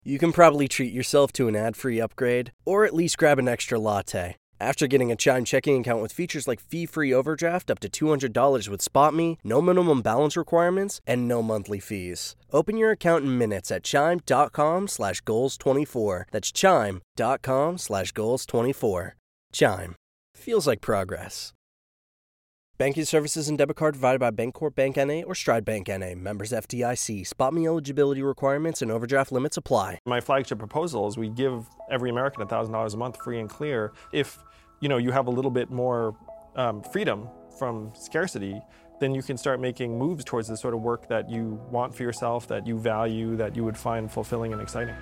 You can probably treat yourself to an ad-free upgrade, or at least grab an extra latte. After getting a Chime checking account with features like fee-free overdraft up to $200 with SpotMe, no minimum balance requirements, and no monthly fees. Open your account in minutes at chime.com/goals24. That's chime.com/goals24. Chime. Feels like progress. Banking services and debit card provided by Bancorp Bank N.A. or Stride Bank N.A. Members FDIC. SpotMe eligibility requirements and overdraft limits apply. My flagship proposal is we give every American $1,000 a month free and clear. If you have a little bit more freedom from scarcity, then you can start making moves towards the sort of work that you want for yourself, that you value, that you would find fulfilling and exciting.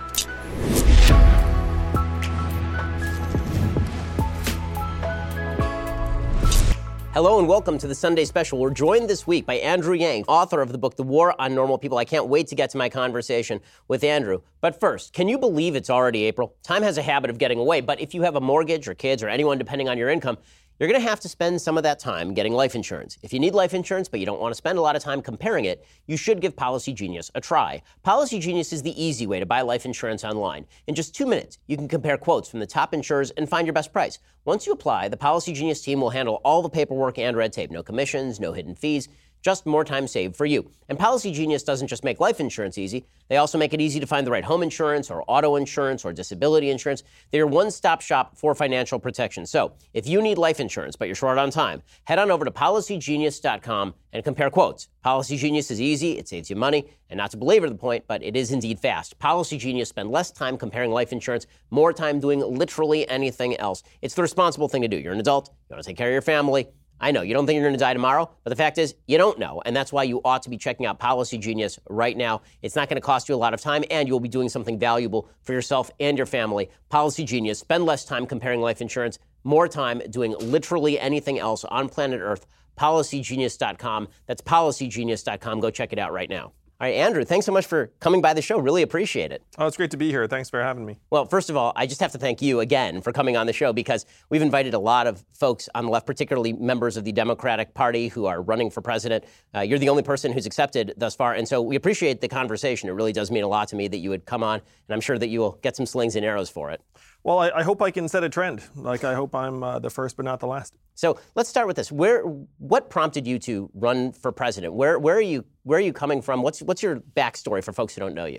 Hello and welcome to the Sunday Special. We're joined this week by Andrew Yang, author of the book, The War on Normal People. I can't wait to get to my conversation with Andrew. But first, can you believe it's already April? Time has a habit of getting away, but if you have a mortgage or kids or anyone depending on your income, you're going to have to spend some of that time getting life insurance. If you need life insurance, but you don't want to spend a lot of time comparing it, you should give Policy Genius a try. Policy Genius is the easy way to buy life insurance online. In just 2 minutes, you can compare quotes from the top insurers and find your best price. Once you apply, the Policy Genius team will handle all the paperwork and red tape. No commissions, no hidden fees, just more time saved for you. And Policy Genius doesn't just make life insurance easy. They also make it easy to find the right home insurance or auto insurance or disability insurance. They're your one-stop shop for financial protection. So if you need life insurance, but you're short on time, head on over to PolicyGenius.com and compare quotes. Policy Genius is easy, it saves you money, and not to belabor the point, but it is indeed fast. Policy Genius spend less time comparing life insurance, more time doing literally anything else. It's the responsible thing to do. You're an adult, you want to take care of your family. I know, you don't think you're going to die tomorrow, but the fact is, you don't know, and that's why you ought to be checking out Policy Genius right now. It's not going to cost you a lot of time, and you'll be doing something valuable for yourself and your family. Policy Genius, spend less time comparing life insurance, more time doing literally anything else on planet Earth. PolicyGenius.com. That's PolicyGenius.com. Go check it out right now. All right, Andrew, thanks so much for coming by the show. Really appreciate it. Oh, it's great to be here. Thanks for having me. Well, first of all, I just have to thank you again for coming on the show because we've invited a lot of folks on the left, particularly members of the Democratic Party who are running for president. You're the only person who's accepted thus far, and so we appreciate the conversation. It really does mean a lot to me that you would come on, and I'm sure that you will get some slings and arrows for it. Well, I hope I can set a trend. I hope I'm the first but not the last. So let's start with this. What prompted you to run for president? Where are you coming from? What's your backstory for folks who don't know you?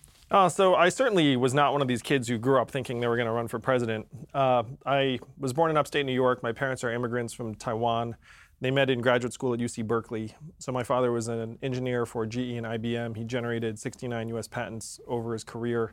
So I certainly was not one of these kids who grew up thinking they were going to run for president. I was born in upstate New York. My parents are immigrants from Taiwan. They met in graduate school at UC Berkeley. So my father was an engineer for GE and IBM. He generated 69 U.S. patents over his career.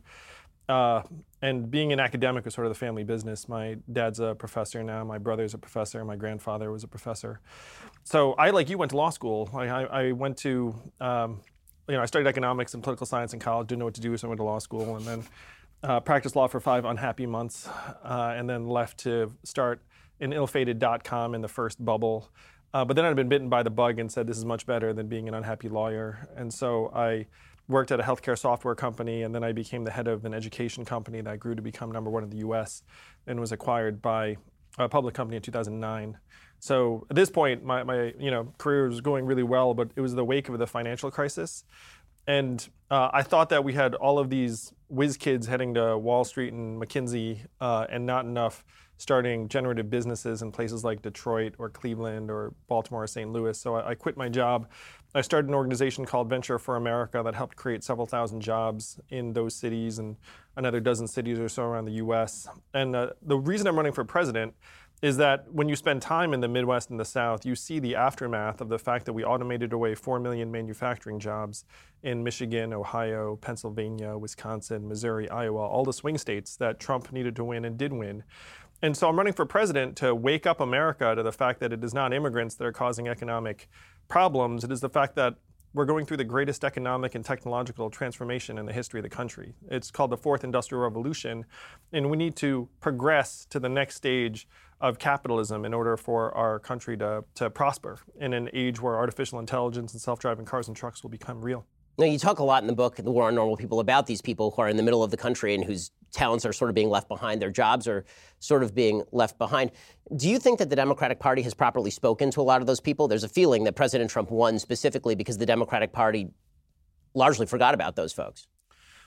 And being an academic was sort of the family business. My dad's a professor now. My brother's a professor. My grandfather was a professor. So I, like you, went to law school. I went to, I studied economics and political science in college, didn't know what to do, so I went to law school, and then practiced law for 5 unhappy months, and then left to start an ill-fated .com in the first bubble. But then I'd been bitten by the bug and said, this is much better than being an unhappy lawyer. And so I worked at a healthcare software company, and then I became the head of an education company that grew to become #1 in the U.S. and was acquired by a public company in 2009. So at this point, my career was going really well, but it was the wake of the financial crisis. And I thought that we had all of these whiz kids heading to Wall Street and McKinsey and not enough starting generative businesses in places like Detroit or Cleveland or Baltimore or St. Louis. So I quit my job. I started an organization called Venture for America that helped create several thousand jobs in those cities and another dozen cities or so around the U.S. And the reason I'm running for president is that when you spend time in the Midwest and the South, you see the aftermath of the fact that we automated away 4 million manufacturing jobs in Michigan, Ohio, Pennsylvania, Wisconsin, Missouri, Iowa, all the swing states that Trump needed to win and did win. And so I'm running for president to wake up America to the fact that it is not immigrants that are causing economic problems. It is the fact that we're going through the greatest economic and technological transformation in the history of the country. It's called the Fourth Industrial Revolution, and we need to progress to the next stage of capitalism in order for our country to prosper in an age where artificial intelligence and self-driving cars and trucks will become real. Now, you talk a lot in the book, The War on Normal People, about these people who are in the middle of the country and whose talents are sort of being left behind, their jobs are sort of being left behind. Do you think that the Democratic Party has properly spoken to a lot of those people? There's a feeling that President Trump won specifically because the Democratic Party largely forgot about those folks.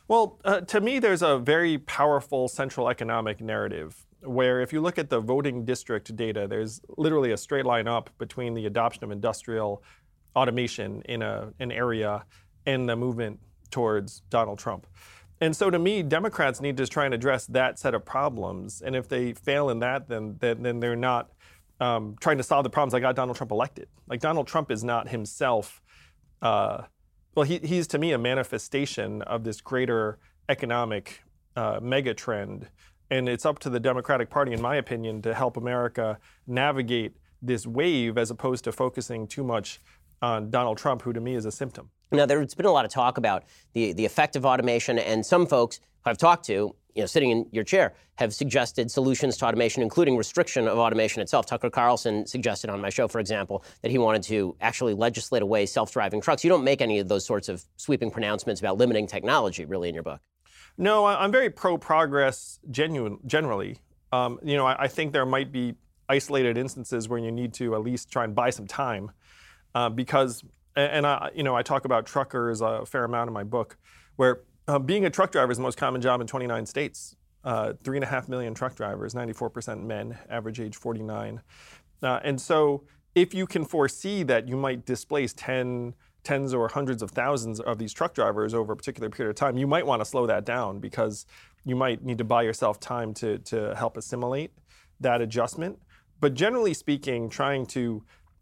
Well, to me, there's a very powerful central economic narrative where if you look at the voting district data, there's literally a straight line up between the adoption of industrial automation in an area and the movement towards Donald Trump. And so to me, Democrats need to try and address that set of problems. And if they fail in that, then they're not trying to solve the problems that got Donald Trump elected. Like Donald Trump is not himself, he's to me a manifestation of this greater economic mega trend. And it's up to the Democratic Party, in my opinion, to help America navigate this wave as opposed to focusing too much on Donald Trump, who to me is a symptom. Now, there's been a lot of talk about the effect of automation, and some folks who I've talked to, sitting in your chair, have suggested solutions to automation, including restriction of automation itself. Tucker Carlson suggested on my show, for example, that he wanted to actually legislate away self-driving trucks. You don't make any of those sorts of sweeping pronouncements about limiting technology, really, in your book. No, I'm very pro-progress generally. I think there might be isolated instances where you need to at least try and buy some time because, I talk about truckers a fair amount in my book, where being a truck driver is the most common job in 29 states. 3.5 million truck drivers, 94% men, average age 49. And so if you can foresee that you might displace tens or hundreds of thousands of these truck drivers over a particular period of time, you might want to slow that down because you might need to buy yourself time to help assimilate that adjustment. But generally speaking, trying to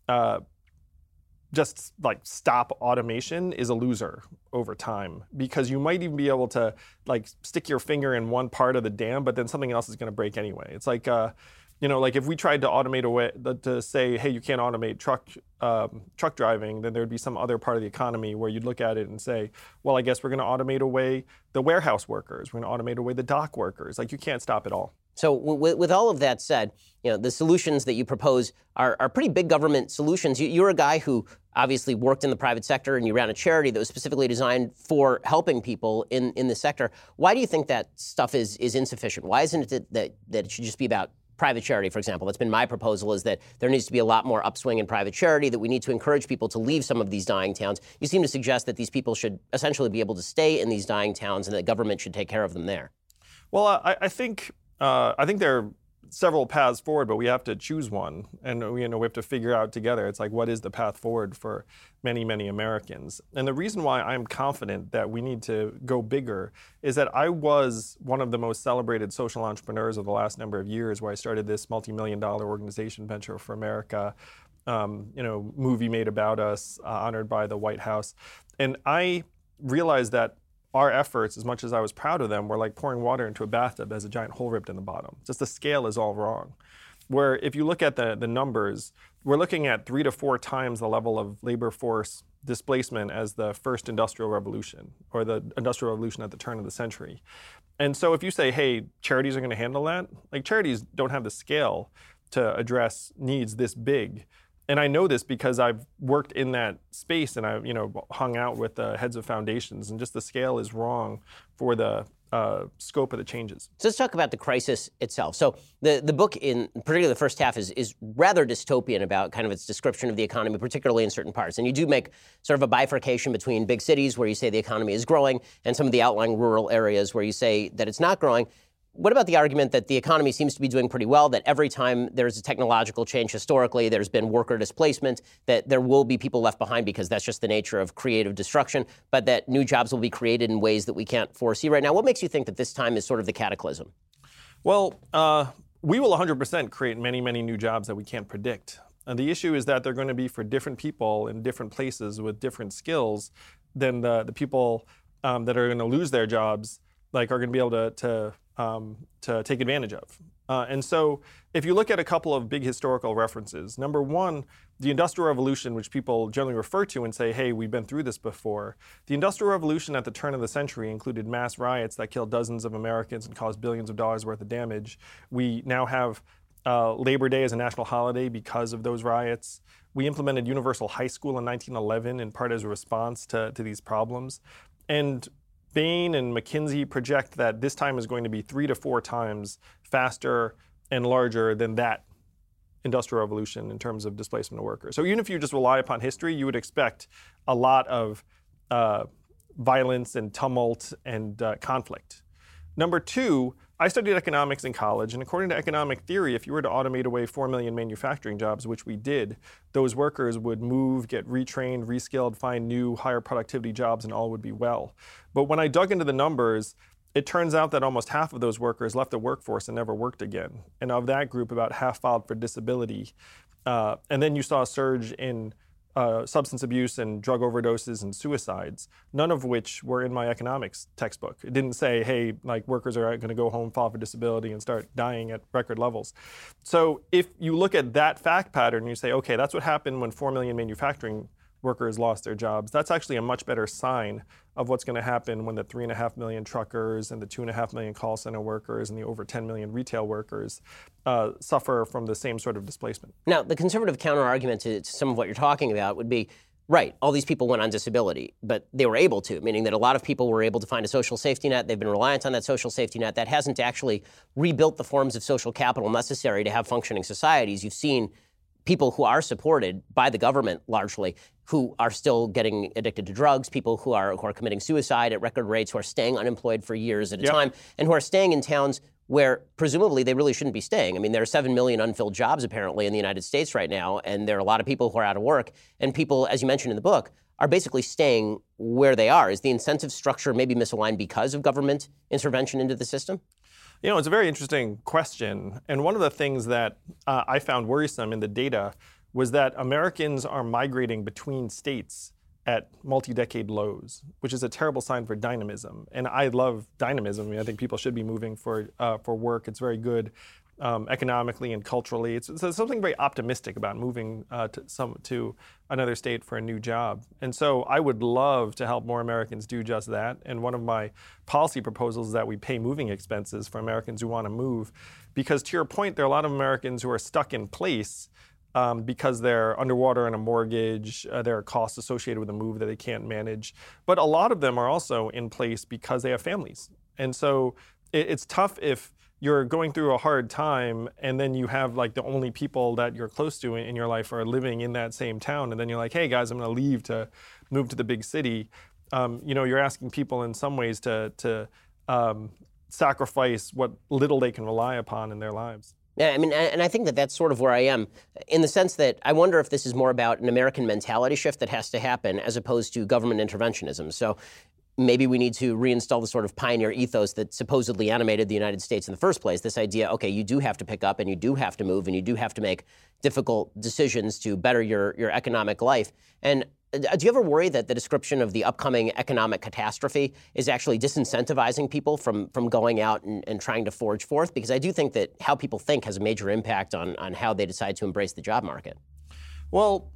just like stop automation is a loser over time because you might even be able to like stick your finger in one part of the dam, but then something else is going to break anyway. It's like, like if we tried to automate away, to say, hey, you can't automate truck driving, then there'd be some other part of the economy where you'd look at it and say, well, I guess we're going to automate away the warehouse workers. We're going to automate away the dock workers. Like you can't stop it all. So with all of that said, the solutions that you propose are pretty big government solutions. You're a guy who obviously worked in the private sector and you ran a charity that was specifically designed for helping people in the sector. Why do you think that stuff is insufficient? Why isn't it that it should just be about private charity, for example? That's been my proposal, is that there needs to be a lot more upswing in private charity, that we need to encourage people to leave some of these dying towns. You seem to suggest that these people should essentially be able to stay in these dying towns and that the government should take care of them there. Well, I think there are several paths forward, but we have to choose one, and we have to figure out together. It's like, what is the path forward for many, many Americans? And the reason why I'm confident that we need to go bigger is that I was one of the most celebrated social entrepreneurs of the last number of years, where I started this multi-million-dollar organization, Venture for America. Movie made about us, honored by the White House, and I realized that our efforts, as much as I was proud of them, were like pouring water into a bathtub that has a giant hole ripped in the bottom. Just the scale is all wrong. Where if you look at the numbers, we're looking at 3 to 4 times the level of labor force displacement as the first industrial revolution, or the industrial revolution at the turn of the century. And so if you say, hey, charities are going to handle that, like charities don't have the scale to address needs this big. And I know this because I've worked in that space and I've, hung out with the heads of foundations, and just the scale is wrong for the scope of the changes. So let's talk about the crisis itself. So the book, in particularly the first half, is rather dystopian about kind of its description of the economy, particularly in certain parts. And you do make sort of a bifurcation between big cities, where you say the economy is growing, and some of the outlying rural areas where you say that it's not growing. What about the argument that the economy seems to be doing pretty well, that every time there's a technological change historically, there's been worker displacement, that there will be people left behind because that's just the nature of creative destruction, but that new jobs will be created in ways that we can't foresee right now? What makes you think that this time is sort of the cataclysm? Well, we will 100% create many, many new jobs that we can't predict. And the issue is that they're going to be for different people in different places with different skills than the people that are going to lose their jobs, are going to be able to take advantage of. And so if you look at a couple of big historical references, number one, the Industrial Revolution, which people generally refer to and say, hey, we've been through this before. The Industrial Revolution at the turn of the century included mass riots that killed dozens of Americans and caused billions of dollars worth of damage. We now have Labor Day as a national holiday because of those riots. We implemented universal high school in 1911, in part as a response to these problems. And Bain and McKinsey project that this time is going to be 3 to 4 times faster and larger than that Industrial Revolution in terms of displacement of workers. So even if you just rely upon history, you would expect a lot of violence and tumult and conflict. Number two, I studied economics in college, and according to economic theory, if you were to automate away 4 million manufacturing jobs, which we did, those workers would move, get retrained, reskilled, find new, higher productivity jobs, and all would be well. But when I dug into the numbers, it turns out that almost half of those workers left the workforce and never worked again. And of that group, about half filed for disability. And then you saw a surge in substance abuse and drug overdoses and suicides, none of which were in my economics textbook. It didn't say, hey, like workers are going to go home, file for disability, and start dying at record levels. So if you look at that fact pattern and you say, okay, that's what happened when 4 million manufacturing workers lost their jobs, that's actually a much better sign of what's going to happen when the 3.5 million truckers and the 2.5 million call center workers and the over 10 million retail workers suffer from the same sort of displacement. Now, the conservative counter-argument to some of what you're talking about would be, right, all these people went on disability, but they were able to, meaning that a lot of people were able to find a social safety net. They've been reliant on that social safety net. That hasn't actually rebuilt the forms of social capital necessary to have functioning societies. You've seen people who are supported by the government largely, who are still getting addicted to drugs, people who are committing suicide at record rates, who are staying unemployed for years at a time, and who are staying in towns where presumably they really shouldn't be staying. I mean, there are 7 million unfilled jobs apparently in the United States right now, and there are a lot of people who are out of work, and people, as you mentioned in the book, are basically staying where they are. Is the incentive structure maybe misaligned because of government intervention into the system? You know, it's a very interesting question. And one of the things that I found worrisome in the data was that Americans are migrating between states at multi-decade lows, which is a terrible sign for dynamism. And I love dynamism. I mean, I think people should be moving for work. It's very good economically and culturally. It's something very optimistic about moving to another state for a new job. And so I would love to help more Americans do just that. And one of my policy proposals is that we pay moving expenses for Americans who want to move. Because to your point, there are a lot of Americans who are stuck in place because they're underwater on a mortgage, there are costs associated with a move that they can't manage. But a lot of them are also in place because they have families. And so it's tough if you're going through a hard time and then you have like the only people that you're close to in your life are living in that same town. And then you're like, hey guys, I'm going to leave to move to the big city. You're asking people in some ways to sacrifice what little they can rely upon in their lives. Yeah, I mean, and I think that that's sort of where I am, in the sense that I wonder if this is more about an American mentality shift that has to happen as opposed to government interventionism. So maybe we need to reinstall the sort of pioneer ethos that supposedly animated the United States in the first place, this idea, okay, you do have to pick up and you do have to move and you do have to make difficult decisions to better your economic life. And do you ever worry that the description of the upcoming economic catastrophe is actually disincentivizing people from going out and trying to forge forth? Because I do think that how people think has a major impact on how they decide to embrace the job market. Well,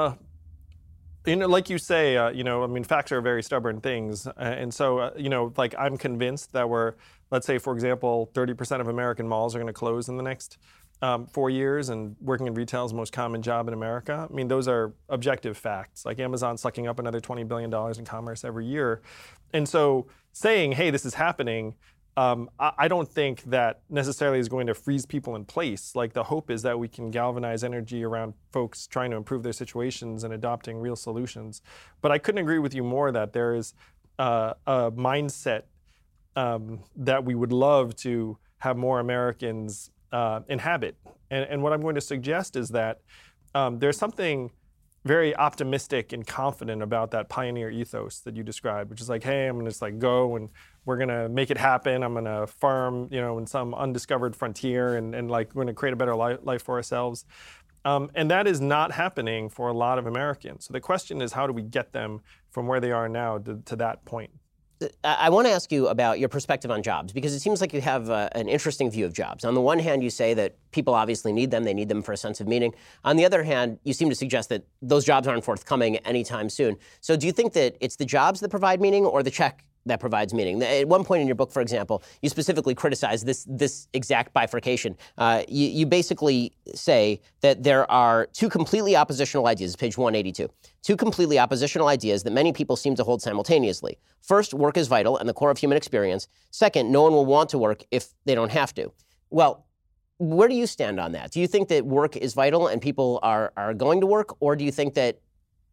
like you say, facts are very stubborn things. And so, I'm convinced that let's say, for example, 30% of American malls are going to close in the next 4 years, and working in retail is the most common job in America. I mean, those are objective facts, like Amazon sucking up another $20 billion in commerce every year. And so saying, hey, this is happening, I don't think that necessarily is going to freeze people in place. Like, the hope is that we can galvanize energy around folks trying to improve their situations and adopting real solutions. But I couldn't agree with you more that there is a mindset that we would love to have more Americans inhabit. And what I'm going to suggest is that there's something very optimistic and confident about that pioneer ethos that you described, which is like, hey, I'm going to just go and we're going to make it happen. I'm going to farm, in some undiscovered frontier and we're going to create a better life for ourselves. And that is not happening for a lot of Americans. So the question is, how do we get them from where they are now to that point? I want to ask you about your perspective on jobs, because it seems like you have an interesting view of jobs. On the one hand, you say that people obviously need them. They need them for a sense of meaning. On the other hand, you seem to suggest that those jobs aren't forthcoming anytime soon. So do you think that it's the jobs that provide meaning or the check that provides meaning? At one point in your book, for example, you specifically criticize this exact bifurcation. You basically say that there are two completely oppositional ideas, page 182, two completely oppositional ideas that many people seem to hold simultaneously. First, work is vital and the core of human experience. Second, no one will want to work if they don't have to. Well, where do you stand on that? Do you think that work is vital and people are going to work, or do you think that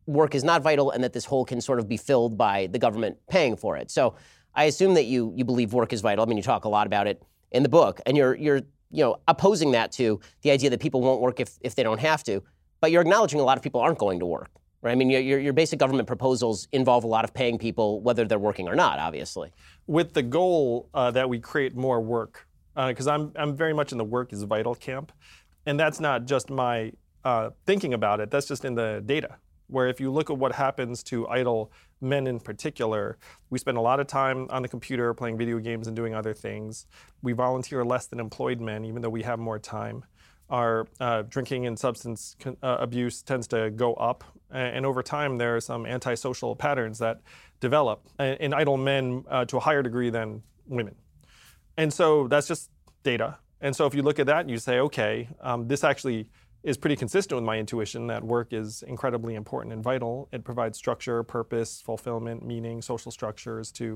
work is not vital and that this hole can sort of be filled by the government paying for it. So I assume that you believe work is vital. I mean, you talk a lot about it in the book, and you're opposing that to the idea that people won't work if they don't have to, but you're acknowledging a lot of people aren't going to work, right? I mean, your basic government proposals involve a lot of paying people, whether they're working or not, obviously. With the goal that we create more work, because I'm very much in the work is vital camp, and that's not just my thinking about it, that's just in the data, where if you look at what happens to idle men in particular, we spend a lot of time on the computer playing video games and doing other things. We volunteer less than employed men, even though we have more time. Our drinking and substance abuse tends to go up. And over time, there are some antisocial patterns that develop in idle men to a higher degree than women. And so that's just data. And so if you look at that and you say, okay, this actually is pretty consistent with my intuition that work is incredibly important and vital. It provides structure, purpose, fulfillment, meaning, social structures to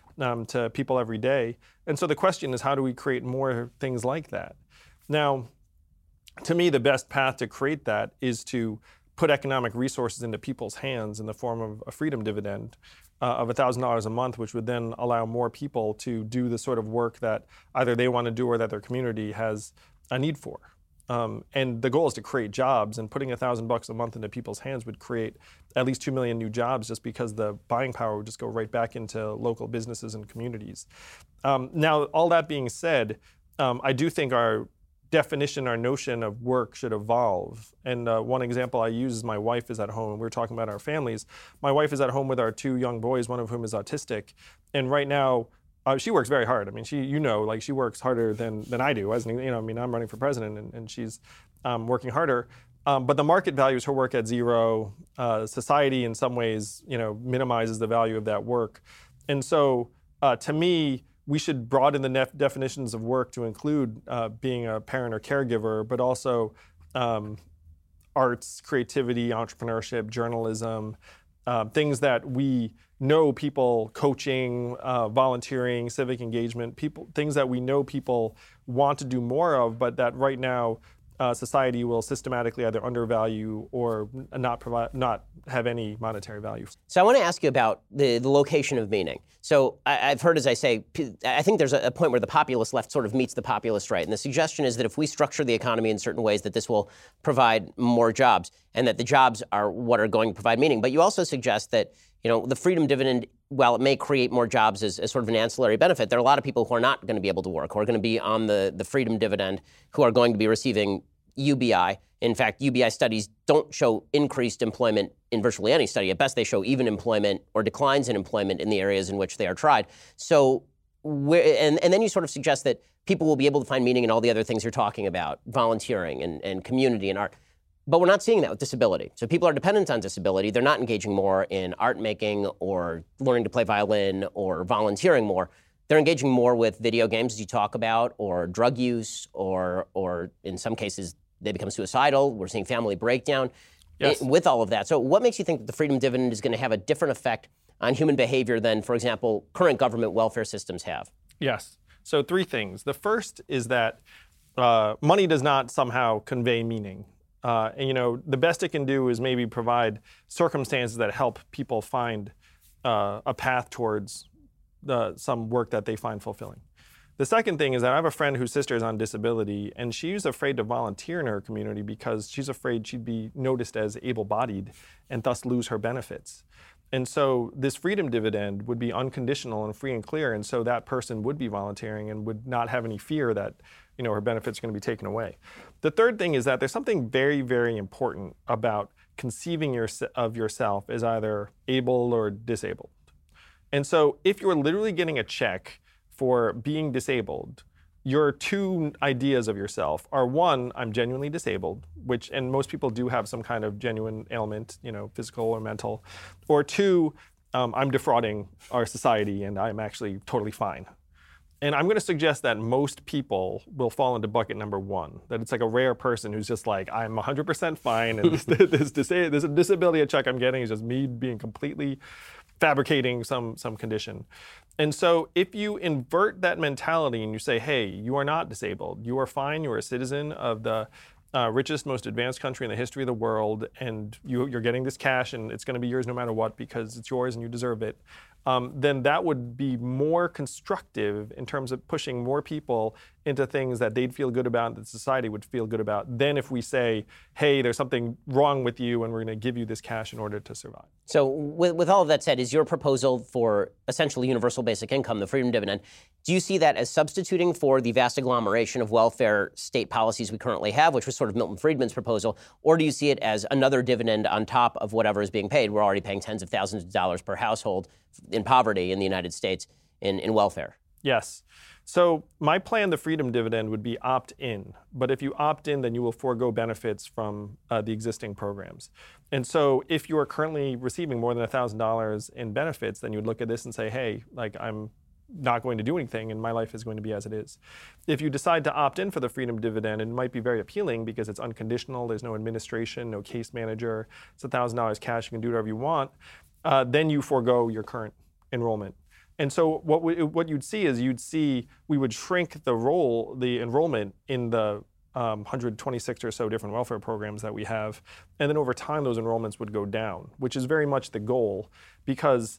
people every day. And so the question is, how do we create more things like that? Now, to me, the best path to create that is to put economic resources into people's hands in the form of a freedom dividend of $1,000 a month, which would then allow more people to do the sort of work that either they want to do or that their community has a need for. And the goal is to create jobs, and putting $1,000 a month into people's hands would create at least 2 million new jobs, just because the buying power would just go right back into local businesses and communities. Now, all that being said, I do think our definition, our notion of work should evolve. And one example I use is my wife is at home. We're talking about our families. My wife is at home with our 2 young boys, one of whom is autistic. And right now, she works very hard. I mean, she works harder than I do. I'm running for president, and she's working harder. But the market values her work at zero. Society, in some ways, minimizes the value of that work. And so, to me, we should broaden the definitions of work to include being a parent or caregiver, but also arts, creativity, entrepreneurship, journalism, things that we know people, coaching, volunteering, civic engagement, things that we know people want to do more of, but that right now society will systematically either undervalue or not have any monetary value. So I want to ask you about the location of meaning. So I've heard, as I say, I think there's a point where the populist left sort of meets the populist right. And the suggestion is that if we structure the economy in certain ways, that this will provide more jobs, and that the jobs are what are going to provide meaning. But you also suggest that, the freedom dividend, while it may create more jobs as sort of an ancillary benefit, there are a lot of people who are not going to be able to work, who are going to be on the freedom dividend, who are going to be receiving UBI. In fact, UBI studies don't show increased employment in virtually any study. At best, they show even employment or declines in employment in the areas in which they are tried. So, and then you sort of suggest that people will be able to find meaning in all the other things you're talking about, volunteering and community and art. But we're not seeing that with disability. So people are dependent on disability. They're not engaging more in art making or learning to play violin or volunteering more. They're engaging more with video games, as you talk about, or drug use, or in some cases, they become suicidal. We're seeing family breakdown with all of that. So what makes you think that the freedom dividend is going to have a different effect on human behavior than, for example, current government welfare systems have? Yes. So 3 things. The first is that money does not somehow convey meaning. The best it can do is maybe provide circumstances that help people find a path towards some work that they find fulfilling. The second thing is that I have a friend whose sister is on disability, and she's afraid to volunteer in her community because she's afraid she'd be noticed as able-bodied and thus lose her benefits. And so this freedom dividend would be unconditional and free and clear, and so that person would be volunteering and would not have any fear that her benefits are going to be taken away. The third thing is that there's something very, very important about conceiving of yourself as either able or disabled. And so if you're literally getting a check for being disabled, your 2 ideas of yourself are, 1, I'm genuinely disabled, and most people do have some kind of genuine ailment, physical or mental, or 2, I'm defrauding our society and I'm actually totally fine. And I'm going to suggest that most people will fall into bucket number 1, that it's like a rare person who's just like, I'm 100% fine, and this disability check I'm getting is just me being completely fabricating some condition. And so if you invert that mentality and you say, hey, you are not disabled, you are fine, you are a citizen of the richest, most advanced country in the history of the world, and you're getting this cash, and it's going to be yours no matter what because it's yours and you deserve it, then that would be more constructive in terms of pushing more people into things that they'd feel good about and that society would feel good about than if we say, hey, there's something wrong with you and we're going to give you this cash in order to survive. So with all of that said, is your proposal for essentially universal basic income, the freedom dividend, do you see that as substituting for the vast agglomeration of welfare state policies we currently have, which was sort of Milton Friedman's proposal, or do you see it as another dividend on top of whatever is being paid? We're already paying tens of thousands of dollars per household in poverty in the United States in welfare. Yes. So my plan, the freedom dividend, would be opt-in. But if you opt in, then you will forego benefits from the existing programs. And so if you are currently receiving more than $1,000 in benefits, then you would look at this and say, hey, like I'm not going to do anything and my life is going to be as it is. If you decide to opt in for the freedom dividend, it might be very appealing because it's unconditional, there's no administration, no case manager, it's $1,000 cash, you can do whatever you want, then you forego your current enrollment. And so what you'd see is we would shrink the enrollment in the 126 or so different welfare programs that we have, and then over time those enrollments would go down, which is very much the goal because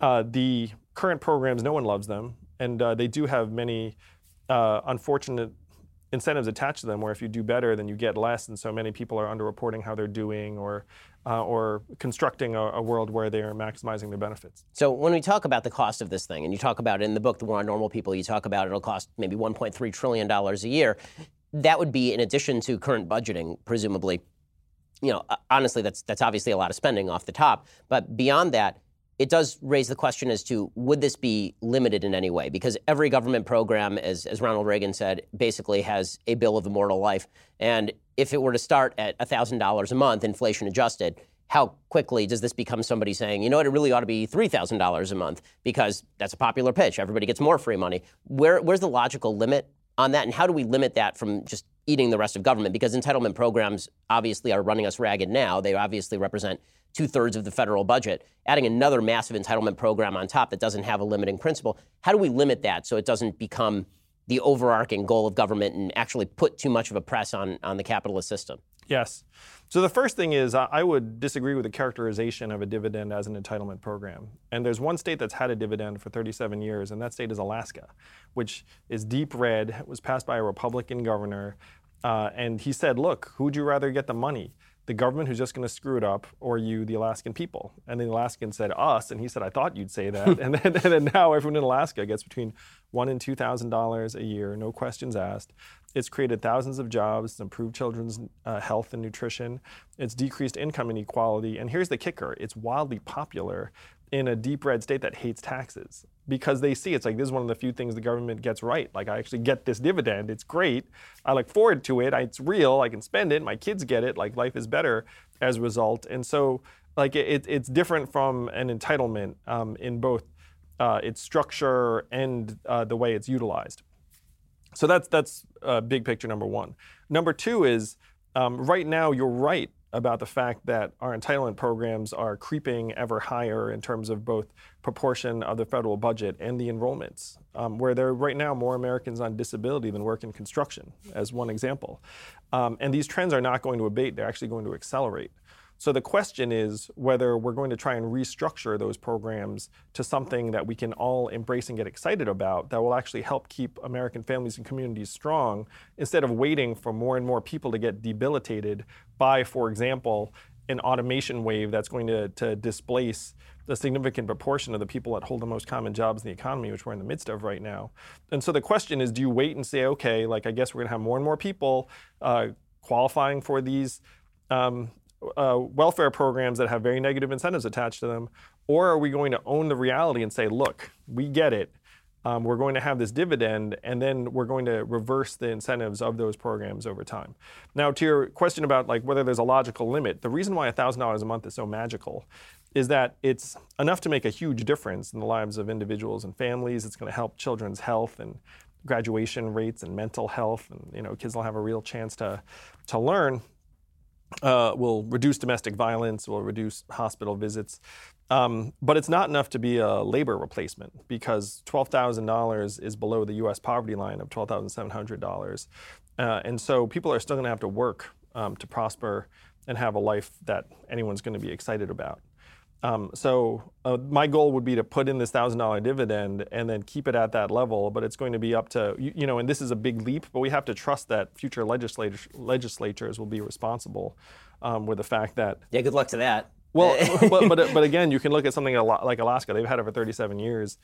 the current programs, no one loves them, and they do have many unfortunate incentives attached to them where if you do better, then you get less, and so many people are underreporting how they're doing or constructing a world where they are maximizing their benefits. So when we talk about the cost of this thing, and you talk about it in the book, The War on Normal People, you talk about it'll cost maybe $1.3 trillion a year. That would be in addition to current budgeting, presumably. You know, honestly, that's obviously a lot of spending off the top. But beyond that, it does raise the question as to would this be limited in any way? Because every government program, as Ronald Reagan said, basically has a bill of immortal life. And if it were to start at $1,000 a month, inflation adjusted, how quickly does this become somebody saying, you know what, it really ought to be $3,000 a month because that's a popular pitch. Everybody gets more free money. Where's the logical limit on that? And how do we limit that from just eating the rest of government? Because entitlement programs obviously are running us ragged now. They obviously represent 2/3 of the federal budget. Adding another massive entitlement program on top that doesn't have a limiting principle, how do we limit that so it doesn't become the overarching goal of government and actually put too much of a press on the capitalist system? Yes. So the first thing is I would disagree with the characterization of a dividend as an entitlement program. And there's one state that's had a dividend for 37 years, and that state is Alaska, which is deep red. It was passed by a Republican governor. And he said, look, who'd you rather get the money? The government who's just going to screw it up, or you, the Alaskan people? And the Alaskan said, us. And he said, I thought you'd say that. and then now everyone in Alaska gets between $1,000 and $2,000 a year, no questions asked. It's created thousands of jobs, it's improved children's health and nutrition. It's decreased income inequality. And here's the kicker. It's wildly popular in a deep red state that hates taxes because they see it's like, this is one of the few things the government gets right. Like, I actually get this dividend. It's great. I look forward to it. It's real. I can spend it. My kids get it. Like, life is better as a result. And so, like, it's different from an entitlement in both its structure and the way it's utilized. So that's big picture number one. Number two is, right now, you're right about the fact that our entitlement programs are creeping ever higher in terms of both proportion of the federal budget and the enrollments, where there are right now more Americans on disability than work in construction, as one example. And these trends are not going to abate, they're actually going to accelerate. So the question is whether we're going to try and restructure those programs to something that we can all embrace and get excited about that will actually help keep American families and communities strong instead of waiting for more and more people to get debilitated by, for example, an automation wave that's going to displace the significant proportion of the people that hold the most common jobs in the economy, which we're in the midst of right now. And so the question is, do you wait and say, okay, like I guess we're gonna have more and more people qualifying for these welfare programs that have very negative incentives attached to them, or are we going to own the reality and say, look, we get it, we're going to have this dividend, and then we're going to reverse the incentives of those programs over time. Now, to your question about like whether there's a logical limit, the reason why $1,000 a month is so magical is that it's enough to make a huge difference in the lives of individuals and families. It's going to help children's health and graduation rates and mental health, and kids will have a real chance to learn. Will reduce domestic violence, will reduce hospital visits. But it's not enough to be a labor replacement because $12,000 is below the U.S. poverty line of $12,700. And so people are still going to have to work to prosper and have a life that anyone's going to be excited about. So my goal would be to put in this $1,000 dividend and then keep it at that level, but it's going to be up to, and this is a big leap, but we have to trust that future legislatures will be responsible with the fact that... Yeah, good luck to that. Well, but again, you can look at something like Alaska. They've had it for 37 years,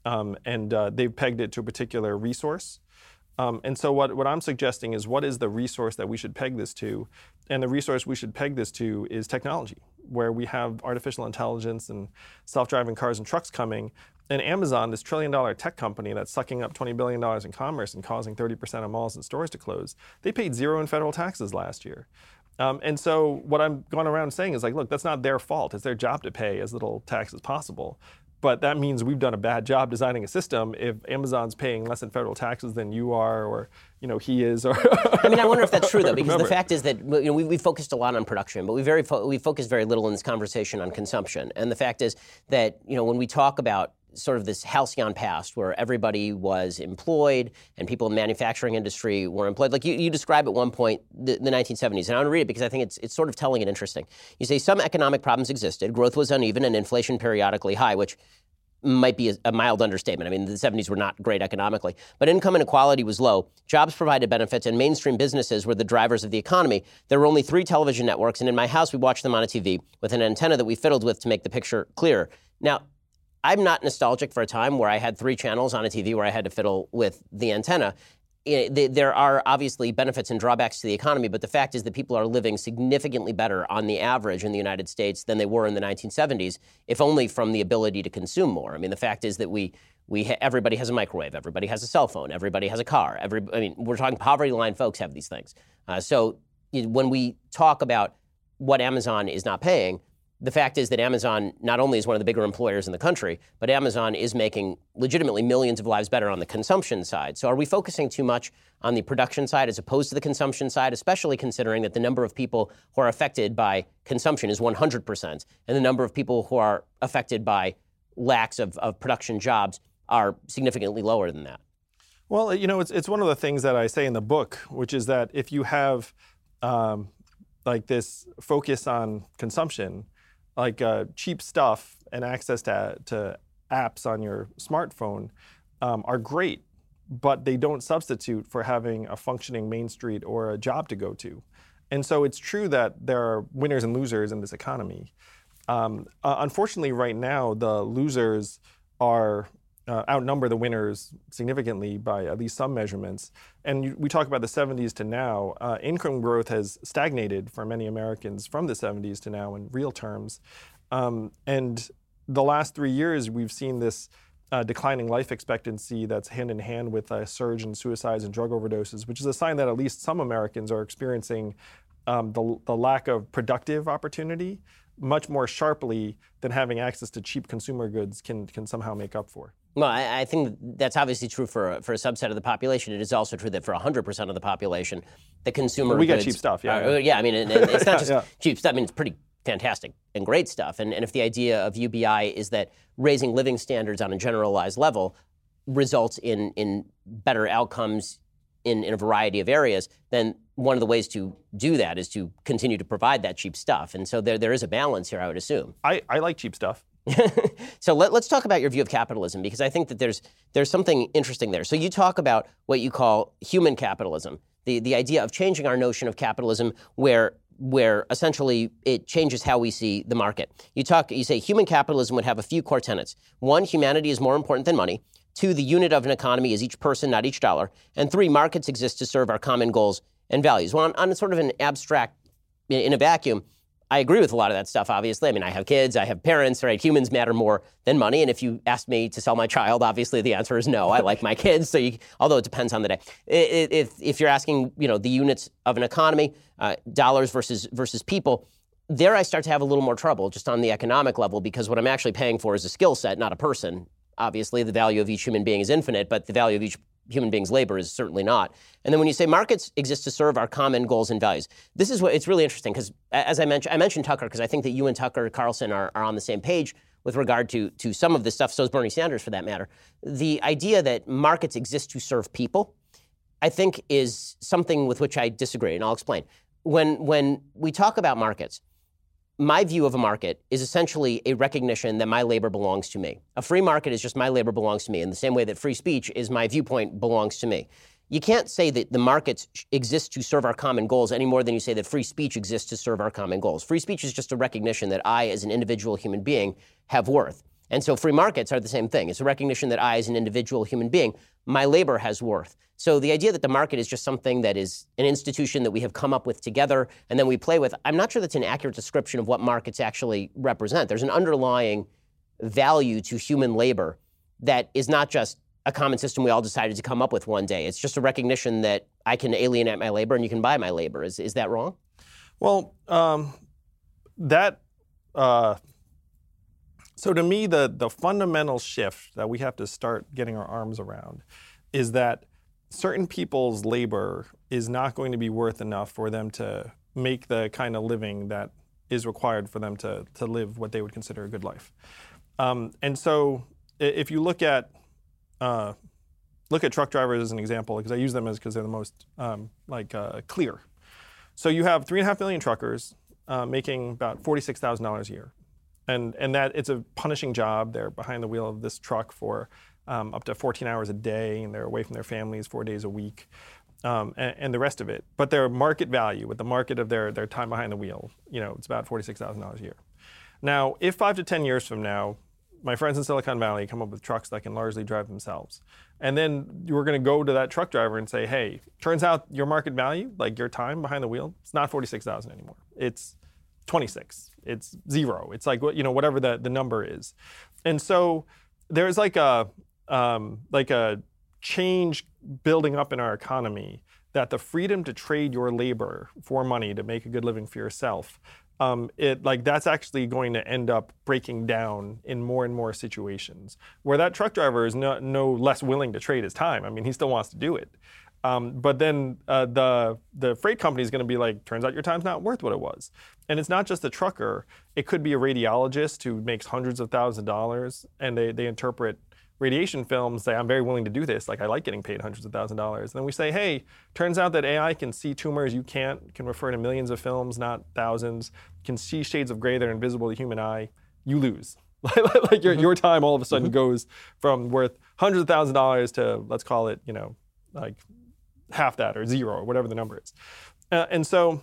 and they've pegged it to a particular resource. And so what I'm suggesting is, what is the resource that we should peg this to? And the resource we should peg this to is technology, where we have artificial intelligence and self-driving cars and trucks coming. And Amazon, this $1 trillion tech company that's sucking up $20 billion in commerce and causing 30% of malls and stores to close, they paid zero in federal taxes last year. And so what I'm going around saying is, like, look, that's not their fault. It's their job to pay as little tax as possible. But that means we've done a bad job designing a system if Amazon's paying less in federal taxes than you are, or he is. Or I mean, I wonder if that's true, though, because the fact is that we focused a lot on production, but we focused very little in this conversation on consumption. And the fact is that when we talk about sort of this halcyon past where everybody was employed and people in the manufacturing industry were employed. Like you describe at one point the 1970s, and I want to read it because I think it's sort of telling and interesting. You say some economic problems existed, growth was uneven, and inflation periodically high, which might be a mild understatement. I mean, the 70s were not great economically, but income inequality was low, jobs provided benefits, and mainstream businesses were the drivers of the economy. There were only 3 television networks, and in my house we watched them on a TV with an antenna that we fiddled with to make the picture clearer. Now, I'm not nostalgic for a time where I had 3 channels on a TV where I had to fiddle with the antenna. There are obviously benefits and drawbacks to the economy, but the fact is that people are living significantly better on the average in the United States than they were in the 1970s, if only from the ability to consume more. I mean, the fact is that everybody has a microwave, everybody has a cell phone, everybody has a car. We're talking poverty line folks have these things. So when we talk about what Amazon is not paying, the fact is that Amazon not only is one of the bigger employers in the country, but Amazon is making legitimately millions of lives better on the consumption side. So are we focusing too much on the production side as opposed to the consumption side, especially considering that the number of people who are affected by consumption is 100%, and the number of people who are affected by lacks of production jobs are significantly lower than that? Well, it's one of the things that I say in the book, which is that if you have like this focus on consumption, like cheap stuff and access to apps on your smartphone are great, but they don't substitute for having a functioning Main Street or a job to go to. And so it's true that there are winners and losers in this economy. Unfortunately, right now, the losers outnumber the winners significantly by at least some measurements. And we talk about the 70s to now. Income growth has stagnated for many Americans from the 70s to now in real terms. And the last 3 years, we've seen this declining life expectancy that's hand in hand with a surge in suicides and drug overdoses, which is a sign that at least some Americans are experiencing the lack of productive opportunity much more sharply than having access to cheap consumer goods can somehow make up for. Well, I think that's obviously true for a subset of the population. It is also true that for 100% of the population, the consumer we goods... got cheap stuff, yeah. I mean, and it's not just cheap stuff. I mean, it's pretty fantastic and great stuff. And if the idea of UBI is that raising living standards on a generalized level results in better outcomes in a variety of areas, then one of the ways to do that is to continue to provide that cheap stuff. And so there is a balance here, I would assume. I like cheap stuff. So let's talk about your view of capitalism, because I think that there's something interesting there. So you talk about what you call human capitalism, the idea of changing our notion of capitalism where essentially it changes how we see the market. You say human capitalism would have a few core tenets. 1, humanity is more important than money. 2, the unit of an economy is each person, not each dollar. And 3, markets exist to serve our common goals and values. Well, on sort of an abstract, in a vacuum, I agree with a lot of that stuff, obviously. I mean, I have kids, I have parents, right? Humans matter more than money. And if you asked me to sell my child, obviously the answer is no. I like my kids, although it depends on the day. If you're asking, the units of an economy, dollars versus people, there I start to have a little more trouble just on the economic level, because what I'm actually paying for is a skill set, not a person. Obviously, the value of each human being is infinite, but the value of each human being's labor is certainly not. And then when you say markets exist to serve our common goals and values, this is it's really interesting, because as I mentioned Tucker, because I think that you and Tucker Carlson are on the same page with regard to some of this stuff. So is Bernie Sanders, for that matter. The idea that markets exist to serve people, I think, is something with which I disagree, and I'll explain. when we talk about markets, my view of a market is essentially a recognition that my labor belongs to me. A free market is just my labor belongs to me in the same way that free speech is my viewpoint belongs to me. You can't say that the markets exist to serve our common goals any more than you say that free speech exists to serve our common goals. Free speech is just a recognition that I, as an individual human being, have worth. And so free markets are the same thing. It's a recognition that I, as an individual human being, my labor has worth. So the idea that the market is just something that is an institution that we have come up with together and then we play with, I'm not sure that's an accurate description of what markets actually represent. There's an underlying value to human labor that is not just a common system we all decided to come up with one day. It's just a recognition that I can alienate my labor and you can buy my labor. Is that wrong? Well, so to me, the fundamental shift that we have to start getting our arms around is that certain people's labor is not going to be worth enough for them to make the kind of living that is required for them to live what they would consider a good life. And so if you look at truck drivers as an example, because I use them because they're the most clear. So you have 3.5 million truckers making about $46,000 a year. And that it's a punishing job. They're behind the wheel of this truck for up to 14 hours a day, and they're away from their families 4 days a week, and the rest of it. But their market value, with the market of their time behind the wheel, it's about $46,000 a year. Now, if 5 to 10 years from now, my friends in Silicon Valley come up with trucks that can largely drive themselves, and then you're going to go to that truck driver and say, hey, turns out your market value, like your time behind the wheel, it's not 46,000 anymore. It's 26. It's 0. It's like whatever the number is, and so there's like a change building up in our economy that the freedom to trade your labor for money to make a good living for yourself, that's actually going to end up breaking down in more and more situations where that truck driver is no less willing to trade his time. I mean, he still wants to do it. But then the freight company is going to be like, turns out your time's not worth what it was. And it's not just the trucker. It could be a radiologist who makes hundreds of thousands of dollars, and they interpret radiation films, say, I'm very willing to do this. Like, I like getting paid hundreds of thousands of dollars. And then we say, hey, turns out that AI can see tumors you can't, can refer to millions of films, not thousands, can see shades of gray that are invisible to the human eye. You lose. Like your time all of a sudden goes from worth hundreds of thousands of dollars to, let's call it, like half that or 0 or whatever the number is. And so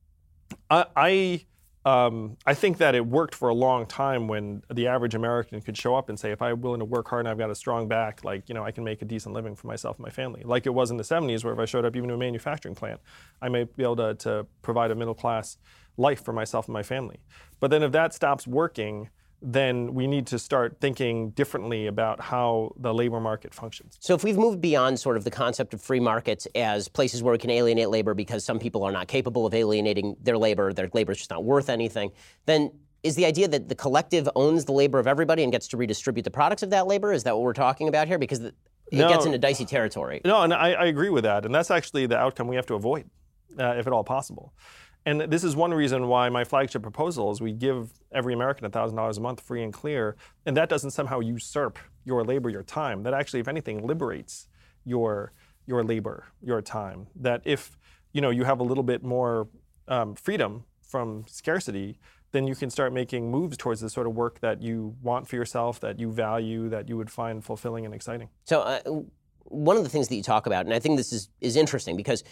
I think that it worked for a long time when the average American could show up and say, if I'm willing to work hard and I've got a strong back, I can make a decent living for myself and my family. Like it was in the 70s, where if I showed up even to a manufacturing plant, I may be able to provide a middle class life for myself and my family. But then if that stops working, then we need to start thinking differently about how the labor market functions. So if we've moved beyond sort of the concept of free markets as places where we can alienate labor because some people are not capable of alienating their labor is just not worth anything, then is the idea that the collective owns the labor of everybody and gets to redistribute the products of that labor? Is that what we're talking about here? Because it gets into dicey territory. No, and I agree with that. And that's actually the outcome we have to avoid, if at all possible. And this is one reason why my flagship proposal is we give every American $1,000 a month free and clear, and that doesn't somehow usurp your labor, your time. That actually, if anything, liberates your labor, your time. That if you have a little bit more freedom from scarcity, then you can start making moves towards the sort of work that you want for yourself, that you value, that you would find fulfilling and exciting. So one of the things that you talk about, and I think this is interesting because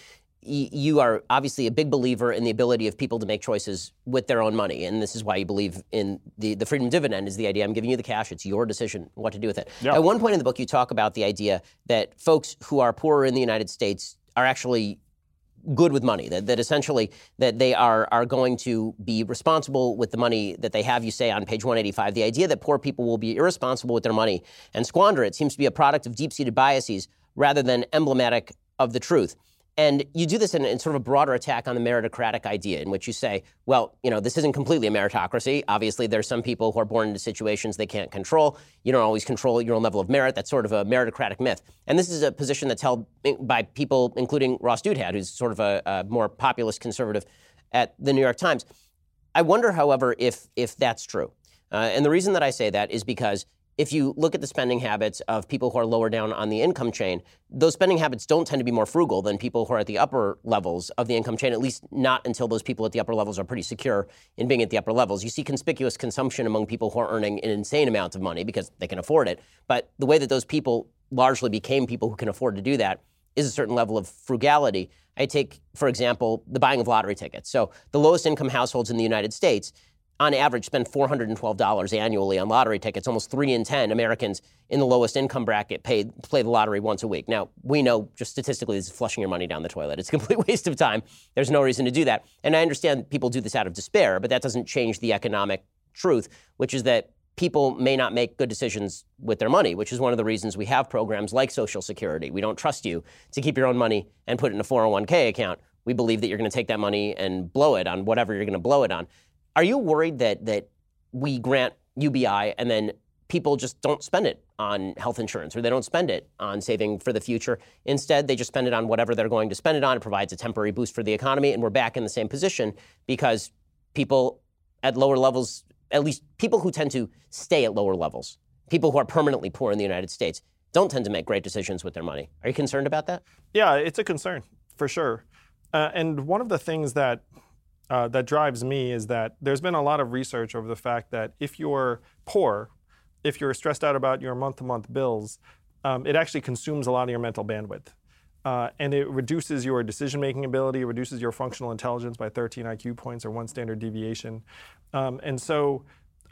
you are obviously a big believer in the ability of people to make choices with their own money, and this is why you believe in the freedom dividend is the idea. I'm giving you the cash. It's your decision what to do with it. Yeah. At one point in the book, you talk about the idea that folks who are poorer in the United States are actually good with money, that essentially that they are going to be responsible with the money that they have. You say on page 185, the idea that poor people will be irresponsible with their money and squander it seems to be a product of deep-seated biases rather than emblematic of the truth. And you do this in sort of a broader attack on the meritocratic idea in which you say, well, this isn't completely a meritocracy. Obviously, there's some people who are born into situations they can't control. You don't always control your own level of merit. That's sort of a meritocratic myth. And this is a position that's held by people, including Ross Douthat, who's sort of a more populist conservative at the New York Times. I wonder, however, if that's true. And the reason that I say that is because if you look at the spending habits of people who are lower down on the income chain, those spending habits don't tend to be more frugal than people who are at the upper levels of the income chain, at least not until those people at the upper levels are pretty secure in being at the upper levels. You see conspicuous consumption among people who are earning an insane amount of money because they can afford it. But the way that those people largely became people who can afford to do that is a certain level of frugality. I take, for example, the buying of lottery tickets. So the lowest income households in the United States on average spend $412 annually on lottery tickets. Almost 3 in 10 Americans in the lowest income bracket play the lottery once a week. Now, we know just statistically this is flushing your money down the toilet. It's a complete waste of time. There's no reason to do that. And I understand people do this out of despair, but that doesn't change the economic truth, which is that people may not make good decisions with their money, which is one of the reasons we have programs like Social Security. We don't trust you to keep your own money and put it in a 401k account. We believe that you're going to take that money and blow it on whatever you're going to blow it on. Are you worried that we grant UBI and then people just don't spend it on health insurance or they don't spend it on saving for the future? Instead, they just spend it on whatever they're going to spend it on. It provides a temporary boost for the economy, and we're back in the same position because people at lower levels, at least people who tend to stay at lower levels, people who are permanently poor in the United States, don't tend to make great decisions with their money. Are you concerned about that? Yeah, it's a concern, for sure. And one of the things that drives me is that there's been a lot of research over the fact that if you're poor, if you're stressed out about your month-to-month bills, it actually consumes a lot of your mental bandwidth. And it reduces your decision-making ability, it reduces your functional intelligence by 13 IQ points or 1 standard deviation. And so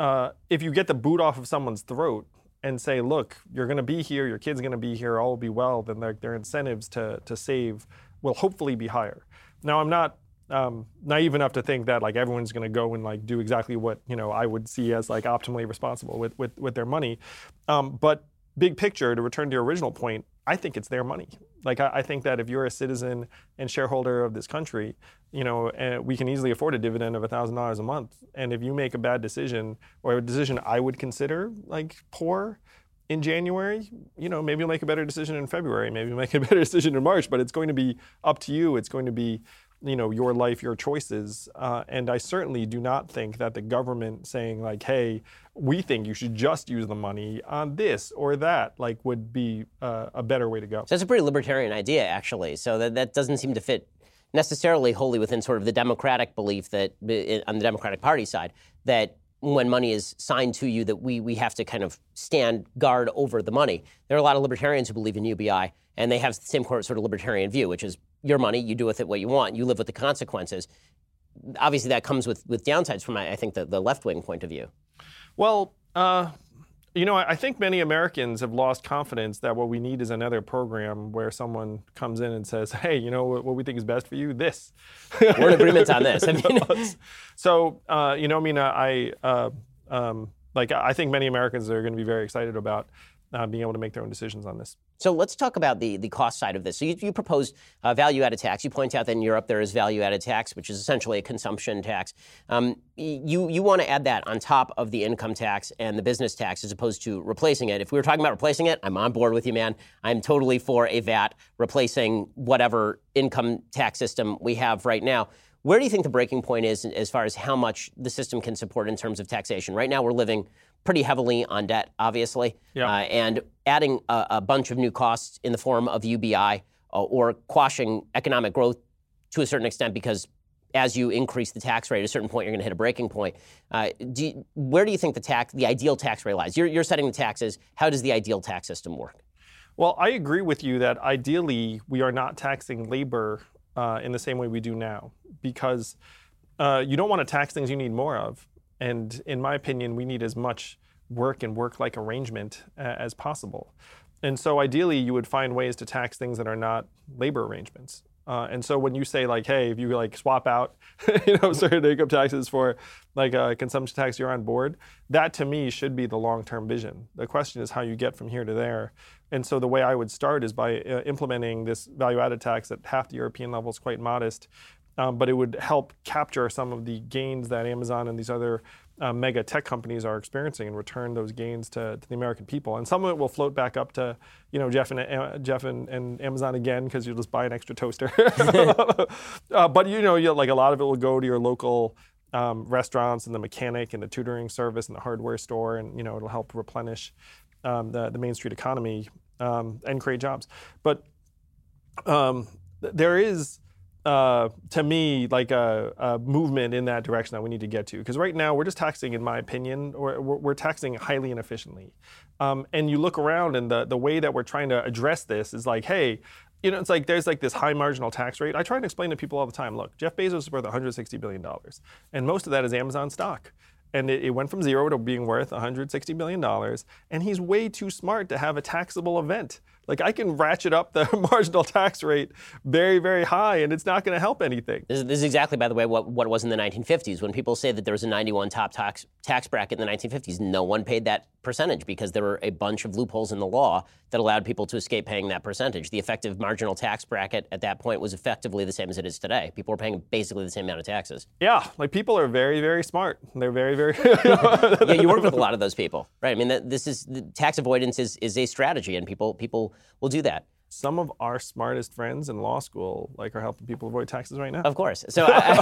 if you get the boot off of someone's throat and say, look, you're going to be here, your kid's going to be here, all will be well, then their incentives to save will hopefully be higher. Now, I'm not naive enough to think that like everyone's going to go and like do exactly what I would see as like optimally responsible with their money. But big picture, to return to your original point, I think it's their money. Like I think that if you're a citizen and shareholder of this country, we can easily afford a dividend of $1,000 a month. And if you make a bad decision or a decision I would consider like poor in January, maybe you'll make a better decision in February, maybe you'll make a better decision in March, but it's going to be up to you. It's going to be your life, your choices. And I certainly do not think that the government saying like, hey, we think you should just use the money on this or that, like would be a better way to go. So that's a pretty libertarian idea, actually. So that doesn't seem to fit necessarily wholly within sort of the democratic belief that on the Democratic Party side, that when money is signed to you, that we have to kind of stand guard over the money. There are a lot of libertarians who believe in UBI, and they have the same sort of libertarian view, which is your money, you do with it what you want, you live with the consequences. Obviously, that comes with downsides from, I think, the left-wing point of view. Well, I think many Americans have lost confidence that what we need is another program where someone comes in and says, hey, what we think is best for you? This. We're in agreement on this. So, I think many Americans are going to be very excited about being able to make their own decisions on this. So let's talk about the cost side of this. So you proposed value-added tax. You point out that in Europe there is value-added tax, which is essentially a consumption tax. You want to add that on top of the income tax and the business tax as opposed to replacing it. If we were talking about replacing it, I'm on board with you, man. I'm totally for a VAT replacing whatever income tax system we have right now. Where do you think the breaking point is as far as how much the system can support in terms of taxation? Right now we're living pretty heavily on debt, obviously, and adding a bunch of new costs in the form of UBI or quashing economic growth to a certain extent because as you increase the tax rate, at a certain point you're going to hit a breaking point. Where do you think the ideal tax rate lies? You're setting the taxes. How does the ideal tax system work? Well, I agree with you that ideally we are not taxing labor in the same way we do now because you don't want to tax things you need more of. And in my opinion, we need as much work and work-like arrangement as possible. And so ideally, you would find ways to tax things that are not labor arrangements. And so when you say like, hey, if you like swap out, certain income taxes for like a consumption tax, you're on board. That to me should be the long-term vision. The question is how you get from here to there. And so the way I would start is by implementing this value-added tax at half the European level is quite modest. But it would help capture some of the gains that Amazon and these other mega tech companies are experiencing and return those gains to the American people. And some of it will float back up to Jeff and Amazon again because you'll just buy an extra toaster. But like a lot of it will go to your local restaurants and the mechanic and the tutoring service and the hardware store, and it'll help replenish the Main Street economy and create jobs. But there is, to me, like a movement in that direction that we need to get to. Because right now we're just taxing, in my opinion, or we're taxing highly inefficiently. And you look around, and the way that we're trying to address this is like, hey, it's like there's like this high marginal tax rate. I try to explain to people all the time, look, Jeff Bezos is worth $160 billion. And most of that is Amazon stock. And it went from zero to being worth $160 billion. And he's way too smart to have a taxable event. Like, I can ratchet up the marginal tax rate very, very high, and it's not going to help anything. This is exactly, by the way, what it was in the 1950s. When people say that there was a 91 top tax bracket in the 1950s, no one paid that percentage because there were a bunch of loopholes in the law that allowed people to escape paying that percentage. The effective marginal tax bracket at that point was effectively the same as it is today. People were paying basically the same amount of taxes. Yeah, like, people are very, very smart. They're very, very... Yeah, you work with a lot of those people, right? I mean, tax avoidance is a strategy, and people will do that. Some of our smartest friends in law school are helping people avoid taxes right now. Of course. So,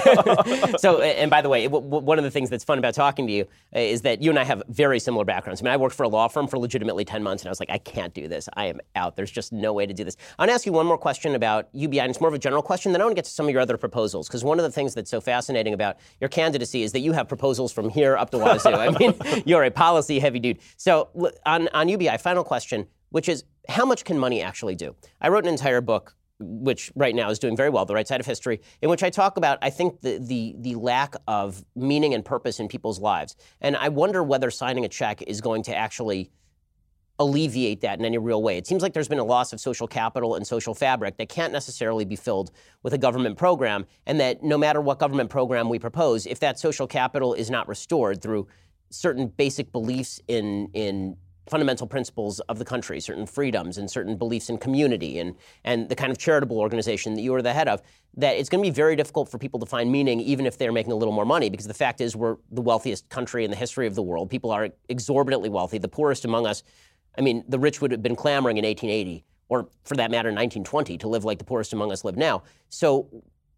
and by the way, one of the things that's fun about talking to you is that you and I have very similar backgrounds. I mean, I worked for a law firm for legitimately 10 months, and I was like, I can't do this. I am out. There's just no way to do this. I want to ask you one more question about UBI, and it's more of a general question. Then I want to get to some of your other proposals, because one of the things that's so fascinating about your candidacy is that you have proposals from here up to Wazoo. I mean, you're a policy-heavy dude. So on UBI, final question, which is, how much can money actually do? I wrote an entire book, which right now is doing very well, The Right Side of History, in which I talk about, I think, the lack of meaning and purpose in people's lives. And I wonder whether signing a check is going to actually alleviate that in any real way. It seems like there's been a loss of social capital and social fabric that can't necessarily be filled with a government program, and that no matter what government program we propose, if that social capital is not restored through certain basic beliefs in fundamental principles of the country, certain freedoms and certain beliefs in community and the kind of charitable organization that you are the head of, that it's going to be very difficult for people to find meaning even if they're making a little more money, because the fact is we're the wealthiest country in the history of the world. People are exorbitantly wealthy. The poorest among us, I mean, the rich would have been clamoring in 1880, or for that matter, 1920, to live like the poorest among us live now. So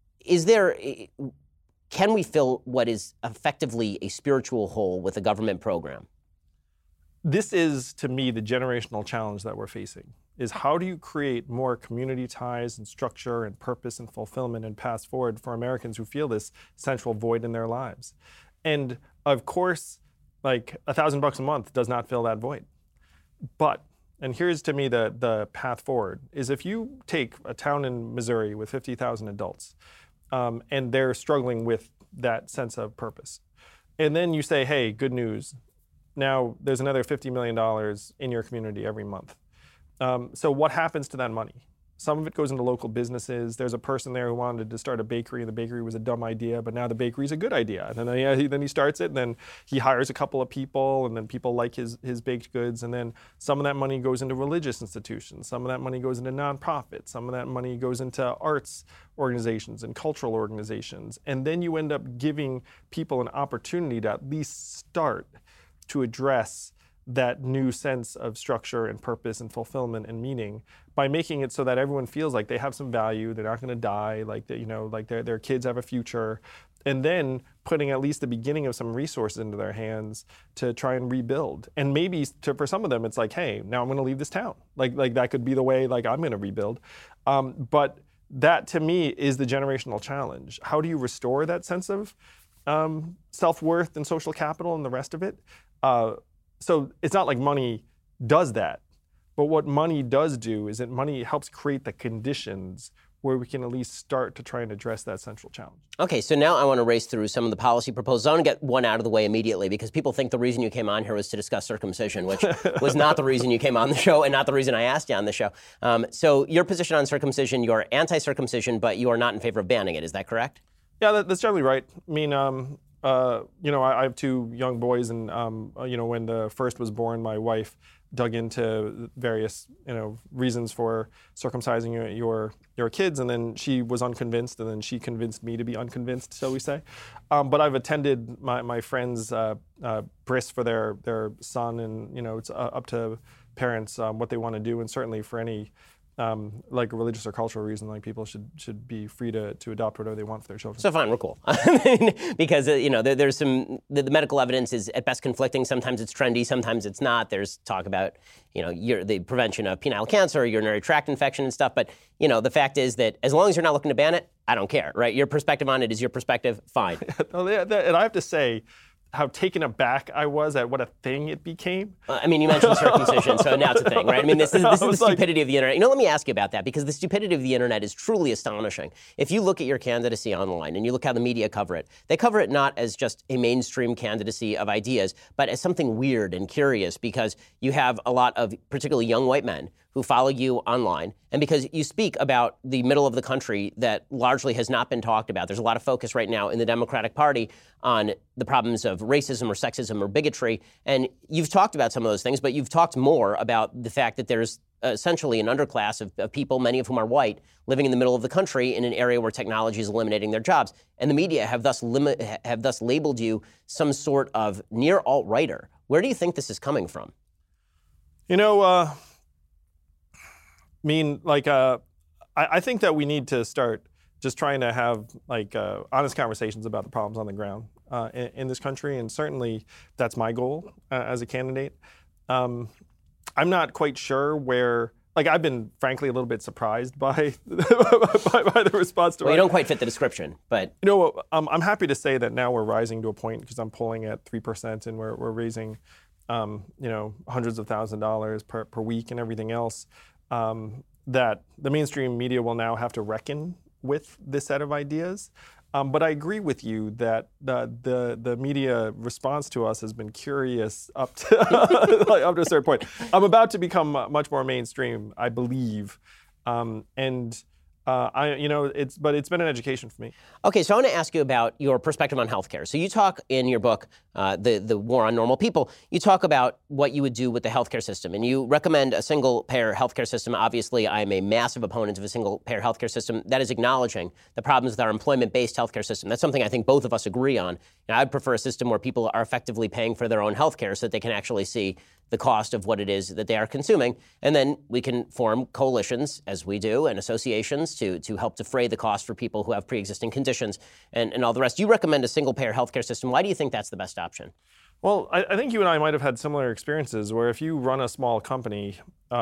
can we fill what is effectively a spiritual hole with a government program? This is, to me, the generational challenge that we're facing, is how do you create more community ties and structure and purpose and fulfillment and paths forward for Americans who feel this central void in their lives? And of course, like, $1,000 a month does not fill that void. But, and here's to me the path forward, is if you take a town in Missouri with 50,000 adults, and they're struggling with that sense of purpose, and then you say, hey, good news, now there's another $50 million in your community every month. So what happens to that money? Some of it goes into local businesses. There's a person there who wanted to start a bakery, and the bakery was a dumb idea, but now the bakery is a good idea. And then he starts it, and then he hires a couple of people, and then people like his baked goods. And then some of that money goes into religious institutions. Some of that money goes into nonprofits. Some of that money goes into arts organizations and cultural organizations. And then you end up giving people an opportunity to at least start to address that new sense of structure and purpose and fulfillment and meaning by making it so that everyone feels like they have some value, they're not going to die, like their kids have a future, and then putting at least the beginning of some resources into their hands to try and rebuild. And maybe for some of them, it's like, hey, now I'm going to leave this town. Like that could be the way I'm going to rebuild. But that, to me, is the generational challenge. How do you restore that sense of self-worth and social capital and the rest of it? So it's not like money does that, but what money does do is that money helps create the conditions where we can at least start to try and address that central challenge. Okay, so now I want to race through some of the policy proposals. I want to get one out of the way immediately, because people think the reason you came on here was to discuss circumcision, which was not the reason you came on the show and not the reason I asked you on the show. So your position on circumcision, you're anti-circumcision, but you are not in favor of banning it. Is that correct? Yeah, that's generally right. I mean, I have two young boys, and when the first was born, my wife dug into various reasons for circumcising your kids, and then she was unconvinced, and then she convinced me to be unconvinced, shall we say. But I've attended my friends' bris for their son, and it's up to parents what they want to do, and certainly for any like a religious or cultural reason, like people should be free to adopt whatever they want for their children. So fine, we're cool. Because, there's some, the medical evidence is at best conflicting. Sometimes it's trendy, sometimes it's not. There's talk about, the prevention of penile cancer, urinary tract infection and stuff. But, the fact is that as long as you're not looking to ban it, I don't care, right? Your perspective on it is your perspective, fine. And I have to say, how taken aback I was at what a thing it became. You mentioned circumcision, so now it's a thing, right? This is the stupidity of the internet. Let me ask you about that, because the stupidity of the internet is truly astonishing. If you look at your candidacy online and you look how the media cover it, they cover it not as just a mainstream candidacy of ideas, but as something weird and curious, because you have a lot of particularly young white men who follow you online, and because you speak about the middle of the country that largely has not been talked about. There's a lot of focus right now in the Democratic Party on the problems of racism or sexism or bigotry, and you've talked about some of those things, but you've talked more about the fact that there's essentially an underclass of people, many of whom are white, living in the middle of the country in an area where technology is eliminating their jobs. And the media have thus labeled you some sort of near alt-righter. Where do you think this is coming from? I think that we need to start just trying to have honest conversations about the problems on the ground in this country, and certainly that's my goal as a candidate. I'm not quite sure where. I've been frankly a little bit surprised by the response to. Well, you don't quite fit the description, but I'm happy to say that now we're rising to a point, because I'm polling at 3%, and we're raising hundreds of thousands of dollars per week and everything else. That the mainstream media will now have to reckon with this set of ideas. But I agree with you that the media response to us has been curious up to up to a certain point. I'm about to become much more mainstream, I believe, it's been an education for me. Okay, so I want to ask you about your perspective on healthcare. So you talk in your book, The War on Normal People, you talk about what you would do with the healthcare system, and you recommend a single-payer healthcare system. Obviously, I'm a massive opponent of a single-payer healthcare system. That is acknowledging the problems with our employment-based healthcare system. That's something I think both of us agree on. Now, I'd prefer a system where people are effectively paying for their own healthcare so that they can actually see the cost of what it is that they are consuming. And then we can form coalitions, as we do, and associations to help defray the cost for people who have pre-existing conditions and all the rest. You recommend a single-payer healthcare system. Why do you think that's the best option? Well, I think you and I might have had similar experiences where if you run a small company,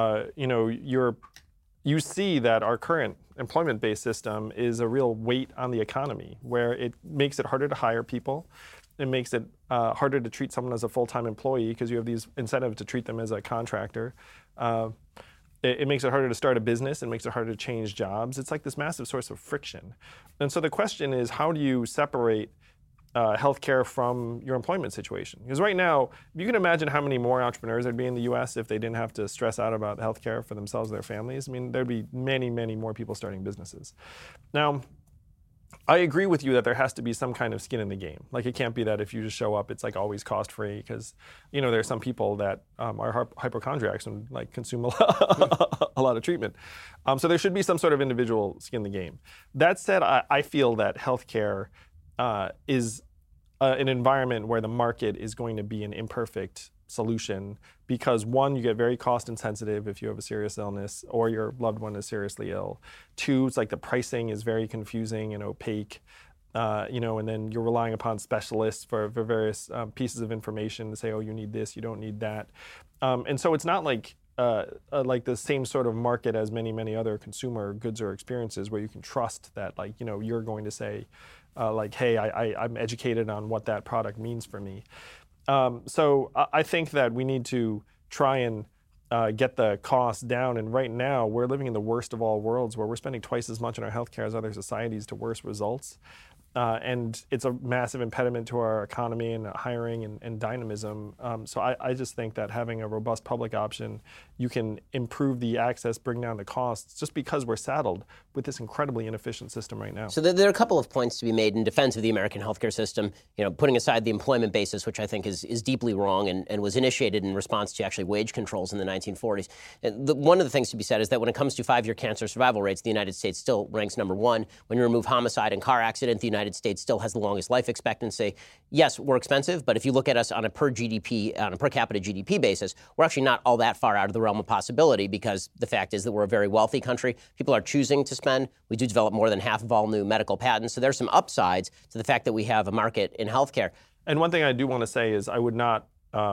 you see that our current employment-based system is a real weight on the economy, where it makes it harder to hire people. It makes it harder to treat someone as a full-time employee because you have these incentives to treat them as a contractor. It makes it harder to start a business. It makes it harder to change jobs. It's like this massive source of friction. And so the question is, how do you separate healthcare from your employment situation? Because right now, you can imagine how many more entrepreneurs there'd be in the U.S. if they didn't have to stress out about healthcare for themselves and their families. There'd be many, many more people starting businesses. Now, I agree with you that there has to be some kind of skin in the game. It can't be that if you just show up, it's always cost-free, because there are some people that are hypochondriacs and consume a lot of treatment. So there should be some sort of individual skin in the game. That said, I feel that healthcare is an environment where the market is going to be an imperfect solution, because one, you get very cost insensitive if you have a serious illness or your loved one is seriously ill. Two, it's the pricing is very confusing and opaque, and then you're relying upon specialists for various pieces of information to say, oh, you need this, you don't need that. And so it's not like the same sort of market as many other consumer goods or experiences where you can trust that you're going to say hey, I'm educated on what that product means for me. So I think that we need to try and get the costs down. And right now, we're living in the worst of all worlds, where we're spending twice as much on our healthcare as other societies to worse results. And it's a massive impediment to our economy and hiring and dynamism. So I just think that having a robust public option, you can improve the access, bring down the costs, just because we're saddled with this incredibly inefficient system right now. So there are a couple of points to be made in defense of the American healthcare system, putting aside the employment basis, which I think is deeply wrong and was initiated in response to actually wage controls in the 1940s. One of the things to be said is that when it comes to 5-year cancer survival rates, the United States still ranks number one. When you remove homicide and car accident, the United States still has the longest life expectancy. Yes, we're expensive, but if you look at us on a per capita GDP basis, we're actually not all that far out of the realm of possibility, because the fact is that we're a very wealthy country. People are choosing to spend. We do develop more than half of all new medical patents. So there's some upsides to the fact that we have a market in healthcare. And one thing I do want to say is I would not,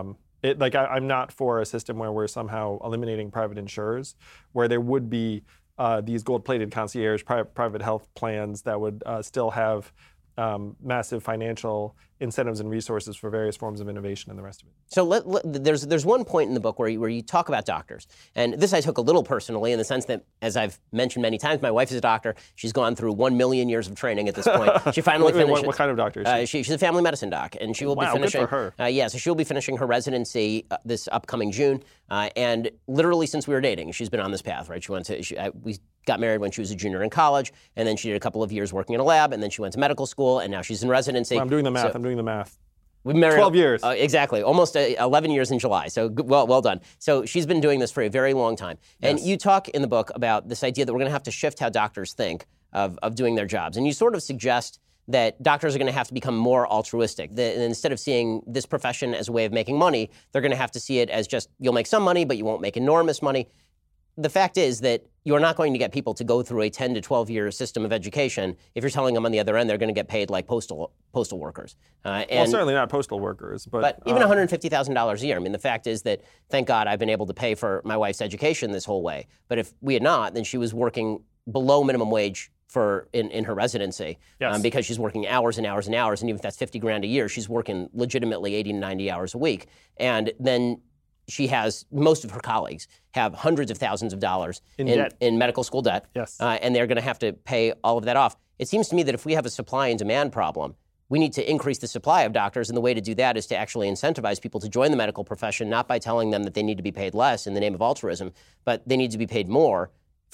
I'm not for a system where we're somehow eliminating private insurers, where there would be these gold-plated concierge private health plans that would still have massive financial incentives and resources for various forms of innovation and the rest of it. So there's one point in the book where you talk about doctors. And this I took a little personally in the sense that, as I've mentioned many times, my wife is a doctor. She's gone through 1 million years of training at this point. She finally finished. What kind of doctor is she? She's a family medicine doc, and she will be finishing. Good for her. So she'll be finishing her residency this upcoming June. And literally since we were dating, she's been on this path, right? We got married when she was a junior in college, and then she did a couple of years working in a lab, and then she went to medical school, and now she's in residency. Well, I'm doing the math. We've married 12 years. Exactly. Almost 11 years in July. So well done. So she's been doing this for a very long time. And you talk in the book about this idea that we're going to have to shift how doctors think of doing their jobs. And you sort of suggest that doctors are going to have to become more altruistic. That instead of seeing this profession as a way of making money, they're going to have to see it as just, you'll make some money, but you won't make enormous money. The fact is that you're not going to get people to go through a 10 to 12 year system of education if you're telling them on the other end they're going to get paid like postal workers. Well, certainly not postal workers, but even $150,000 a year. I mean, the fact is that, thank God, I've been able to pay for my wife's education this whole way. But if we had not, then she was working below minimum wage in her residency, because she's working hours and hours and hours, and even if that's $50,000 a year, she's working legitimately 80 to 90 hours a week, and then she has, most of her colleagues have hundreds of thousands of dollars in medical school debt, and they're going to have to pay all of that off. It seems to me that if we have a supply and demand problem, we need to increase the supply of doctors, and the way to do that is to actually incentivize people to join the medical profession, not by telling them that they need to be paid less in the name of altruism, but they need to be paid more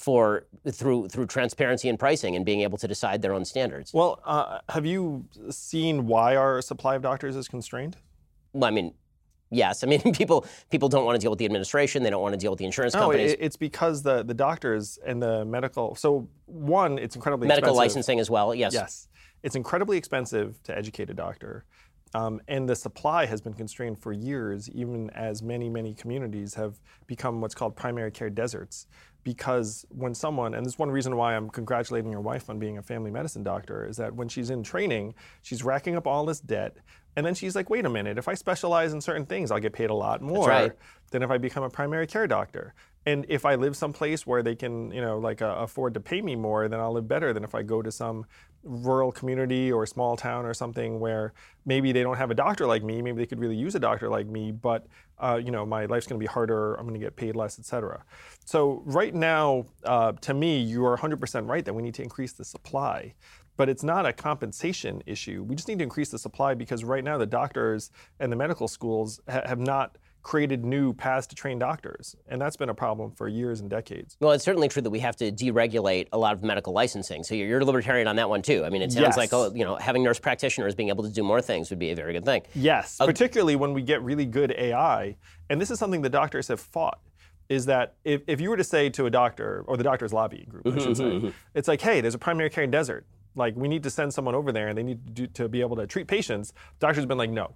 through transparency and pricing and being able to decide their own standards. Well, have you seen why our supply of doctors is constrained? Well, I mean, yes. I mean, people don't want to deal with the administration. They don't want to deal with the insurance companies. It's because the doctors and the medical. So one, it's incredibly expensive. Medical licensing as well. Yes. Yes, it's incredibly expensive to educate a doctor, and the supply has been constrained for years, even as many communities have become what's called primary care deserts. Because when someone, and this is one reason why I'm congratulating your wife on being a family medicine doctor, is that when she's in training, she's racking up all this debt, and then she's like, wait a minute, if I specialize in certain things, I'll get paid a lot more than if I become a primary care doctor. And if I live someplace where they can, afford to pay me more, then I'll live better than if I go to some rural community or small town or something where maybe they don't have a doctor like me, maybe they could really use a doctor like me, but my life's going to be harder, I'm going to get paid less, et cetera. So right now, to me, you are 100% right that we need to increase the supply. But it's not a compensation issue. We just need to increase the supply because right now the doctors and the medical schools have not created new paths to train doctors. And that's been a problem for years and decades. Well, it's certainly true that we have to deregulate a lot of medical licensing. So you're a libertarian on that one too. I mean, it sounds like, having nurse practitioners being able to do more things would be a very good thing. Yes, particularly when we get really good AI. And this is something the doctors have fought, is that if you were to say to a doctor, or the doctor's lobbying group, I should say, it's like, hey, there's a primary care desert. Like, we need to send someone over there and they need to be able to treat patients. Doctors have been like, no.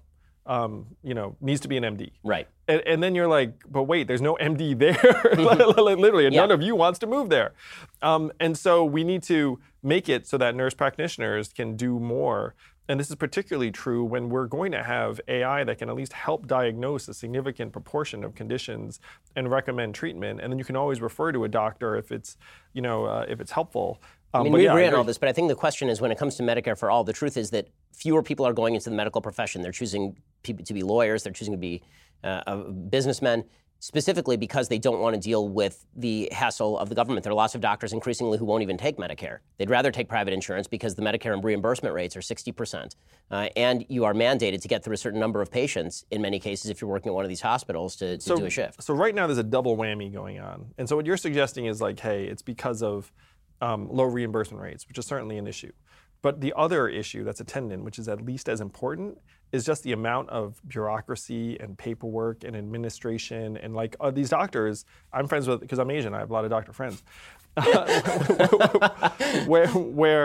Needs to be an MD. Right. And then you're like, but wait, there's no MD there. Literally, and none of you wants to move there. And so we need to make it so that nurse practitioners can do more. And this is particularly true when we're going to have AI that can at least help diagnose a significant proportion of conditions and recommend treatment. And then you can always refer to a doctor if it's helpful. I mean, we agree on all this, but I think the question is, when it comes to Medicare for All, the truth is that fewer people are going into the medical profession. They're choosing to be lawyers. They're choosing to be businessmen, specifically because they don't want to deal with the hassle of the government. There are lots of doctors increasingly who won't even take Medicare. They'd rather take private insurance because the Medicare and reimbursement rates are 60%. And you are mandated to get through a certain number of patients, in many cases, if you're working at one of these hospitals, to do a shift. So right now there's a double whammy going on. And so what you're suggesting is like, hey, it's because of low reimbursement rates, which is certainly an issue. But the other issue that's attendant, which is at least as important, is just the amount of bureaucracy and paperwork and administration. And like these doctors, I'm friends with, because I'm Asian, I have a lot of doctor friends, where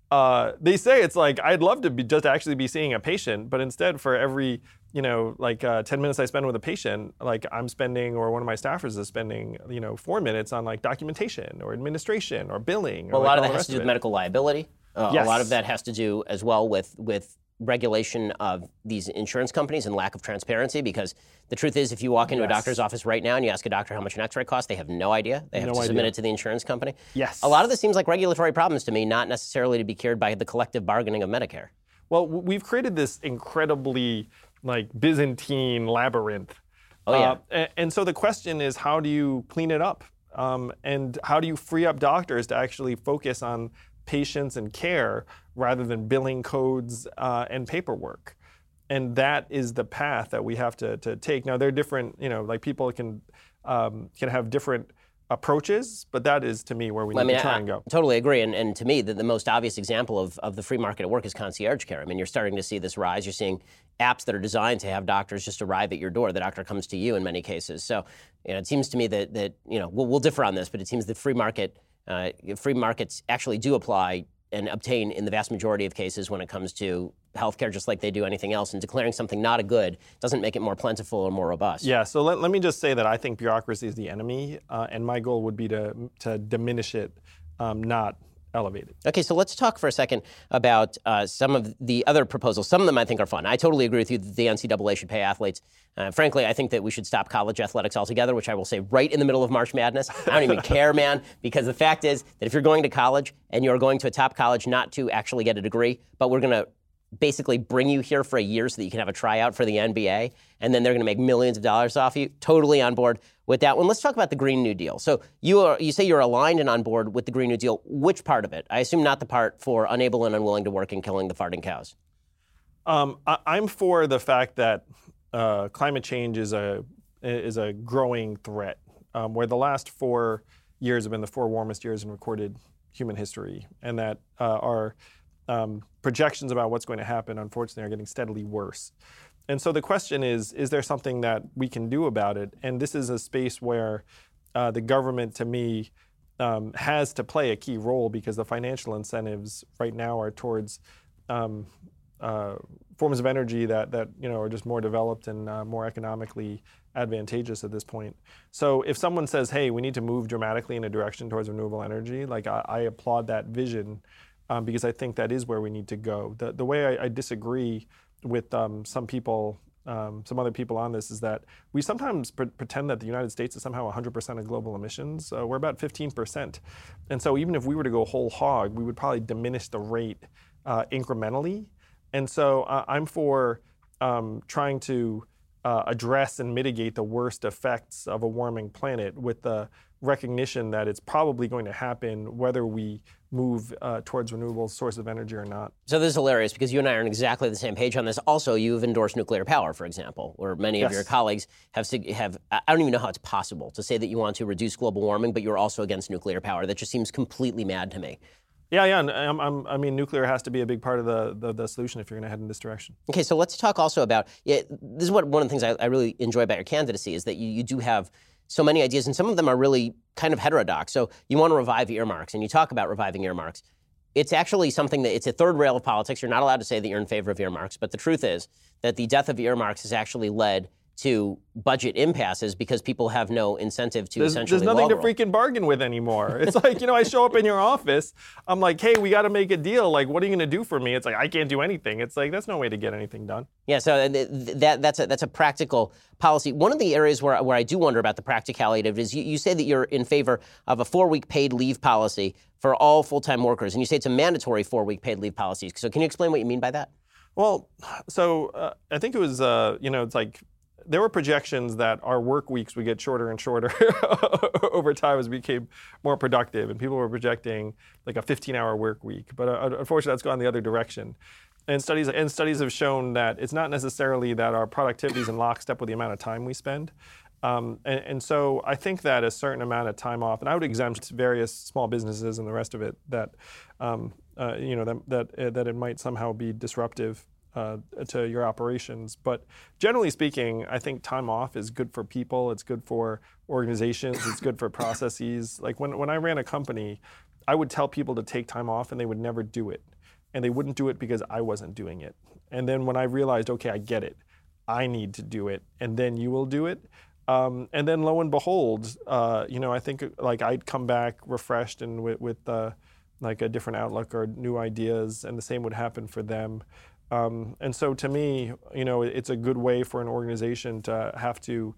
they say it's like, I'd love to just actually be seeing a patient, but instead for every 10 minutes I spend with a patient, like I'm spending, or one of my staffers is spending, 4 minutes on like documentation or administration or billing. Well, a lot of that has to do with medical liability. Yes. A lot of that has to do as well with regulation of these insurance companies and lack of transparency, because the truth is, if you walk into a doctor's office right now and you ask a doctor how much an x-ray costs, they have no idea. They have to submit it to the insurance company. Yes. A lot of this seems like regulatory problems to me, not necessarily to be cured by the collective bargaining of Medicare. Well, we've created this incredibly like Byzantine labyrinth. Oh, yeah. And so the question is, how do you clean it up? And how do you free up doctors to actually focus on patients and care rather than billing codes and paperwork? And that is the path that we have to take. Now, there are different, like people can have different approaches, but that is, to me, where we need to try and go. I totally agree. And to me, the most obvious example of the free market at work is concierge care. I mean, you're starting to see this rise. You're seeing apps that are designed to have doctors just arrive at your door. The doctor comes to you in many cases. So, it seems to me that we'll differ on this, but it seems that free markets actually do apply and obtain in the vast majority of cases when it comes to healthcare, just like they do anything else. And declaring something not a good doesn't make it more plentiful or more robust. Yeah, so let me just say that I think bureaucracy is the enemy, and my goal would be to diminish it, not elevate it. Okay, so let's talk for a second about some of the other proposals. Some of them I think are fun. I totally agree with you that the NCAA should pay athletes. Frankly, I think that we should stop college athletics altogether, which I will say right in the middle of March Madness. I don't even care, man, because the fact is that if you're going to college and you're going to a top college not to actually get a degree, but we're going to basically bring you here for a year so that you can have a tryout for the NBA, and then they're going to make millions of dollars off you. Totally on board with that one. Let's talk about the Green New Deal. So you say you're aligned and on board with the Green New Deal. Which part of it? I assume not the part for unable and unwilling to work and killing the farting cows. I'm for the fact that climate change is a growing threat, where the last 4 years have been the 4 warmest years in recorded human history, and that our projections about what's going to happen, unfortunately, are getting steadily worse. And so the question is there something that we can do about it? And this is a space where the government, to me, has to play a key role, because the financial incentives right now are towards forms of energy that are just more developed and more economically advantageous at this point. So if someone says, hey, we need to move dramatically in a direction towards renewable energy, like I applaud that vision, because I think that is where we need to go. The way I disagree with some people, some other people on this, is that we sometimes pretend that the United States is somehow 100% of global emissions. We're about 15%. And so even if we were to go whole hog, we would probably diminish the rate incrementally. And so I'm for trying to address and mitigate the worst effects of a warming planet, with the recognition that it's probably going to happen whether we move towards renewable source of energy or not. So this is hilarious, because you and I are on exactly the same page on this. Also, you've endorsed nuclear power, for example, where many of your colleagues have, I don't even know how it's possible to say that you want to reduce global warming, but you're also against nuclear power. That just seems completely mad to me. Yeah. And I mean, nuclear has to be a big part of the solution if you're going to head in this direction. Okay, so let's talk also about, this is one of the things I really enjoy about your candidacy, is that you do have so many ideas, and some of them are really kind of heterodox. So you want to revive earmarks, and you talk about reviving earmarks. It's actually something that, it's a third rail of politics. You're not allowed to say that you're in favor of earmarks, but the truth is that the death of earmarks has actually led to budget impasses, because people have no incentive to essentially There's nothing to wall roll. freaking bargain with anymore. It's like, I show up in your office, I'm like, hey, we got to make a deal. Like, what are you going to do for me? It's like, I can't do anything. It's like, that's no way to get anything done. Yeah, so that's a practical policy. One of the areas where I do wonder about the practicality of it is you say that you're in favor of a 4-week paid leave policy for all full-time workers, and you say it's a mandatory 4-week paid leave policy. So can you explain what you mean by that? Well, so I think it was, it's like, there were projections that our work weeks would get shorter and shorter over time as we became more productive, and people were projecting like a 15-hour work week. But unfortunately, that's gone the other direction. And studies have shown that it's not necessarily that our productivity is in lockstep with the amount of time we spend. And so I think that a certain amount of time off, and I would exempt various small businesses and the rest of it, that that it might somehow be disruptive to your operations. But generally speaking, I think time off is good for people. It's good for organizations. It's good for processes. Like when I ran a company, I would tell people to take time off, and they would never do it. and they wouldn't do it because I wasn't doing it. And then when I realized, okay, I get it, I need to do it, and then you will do it. And then lo and behold, I think like I'd come back refreshed and with like a different outlook or new ideas, and the same would happen for them. And so to me, it's a good way for an organization to have to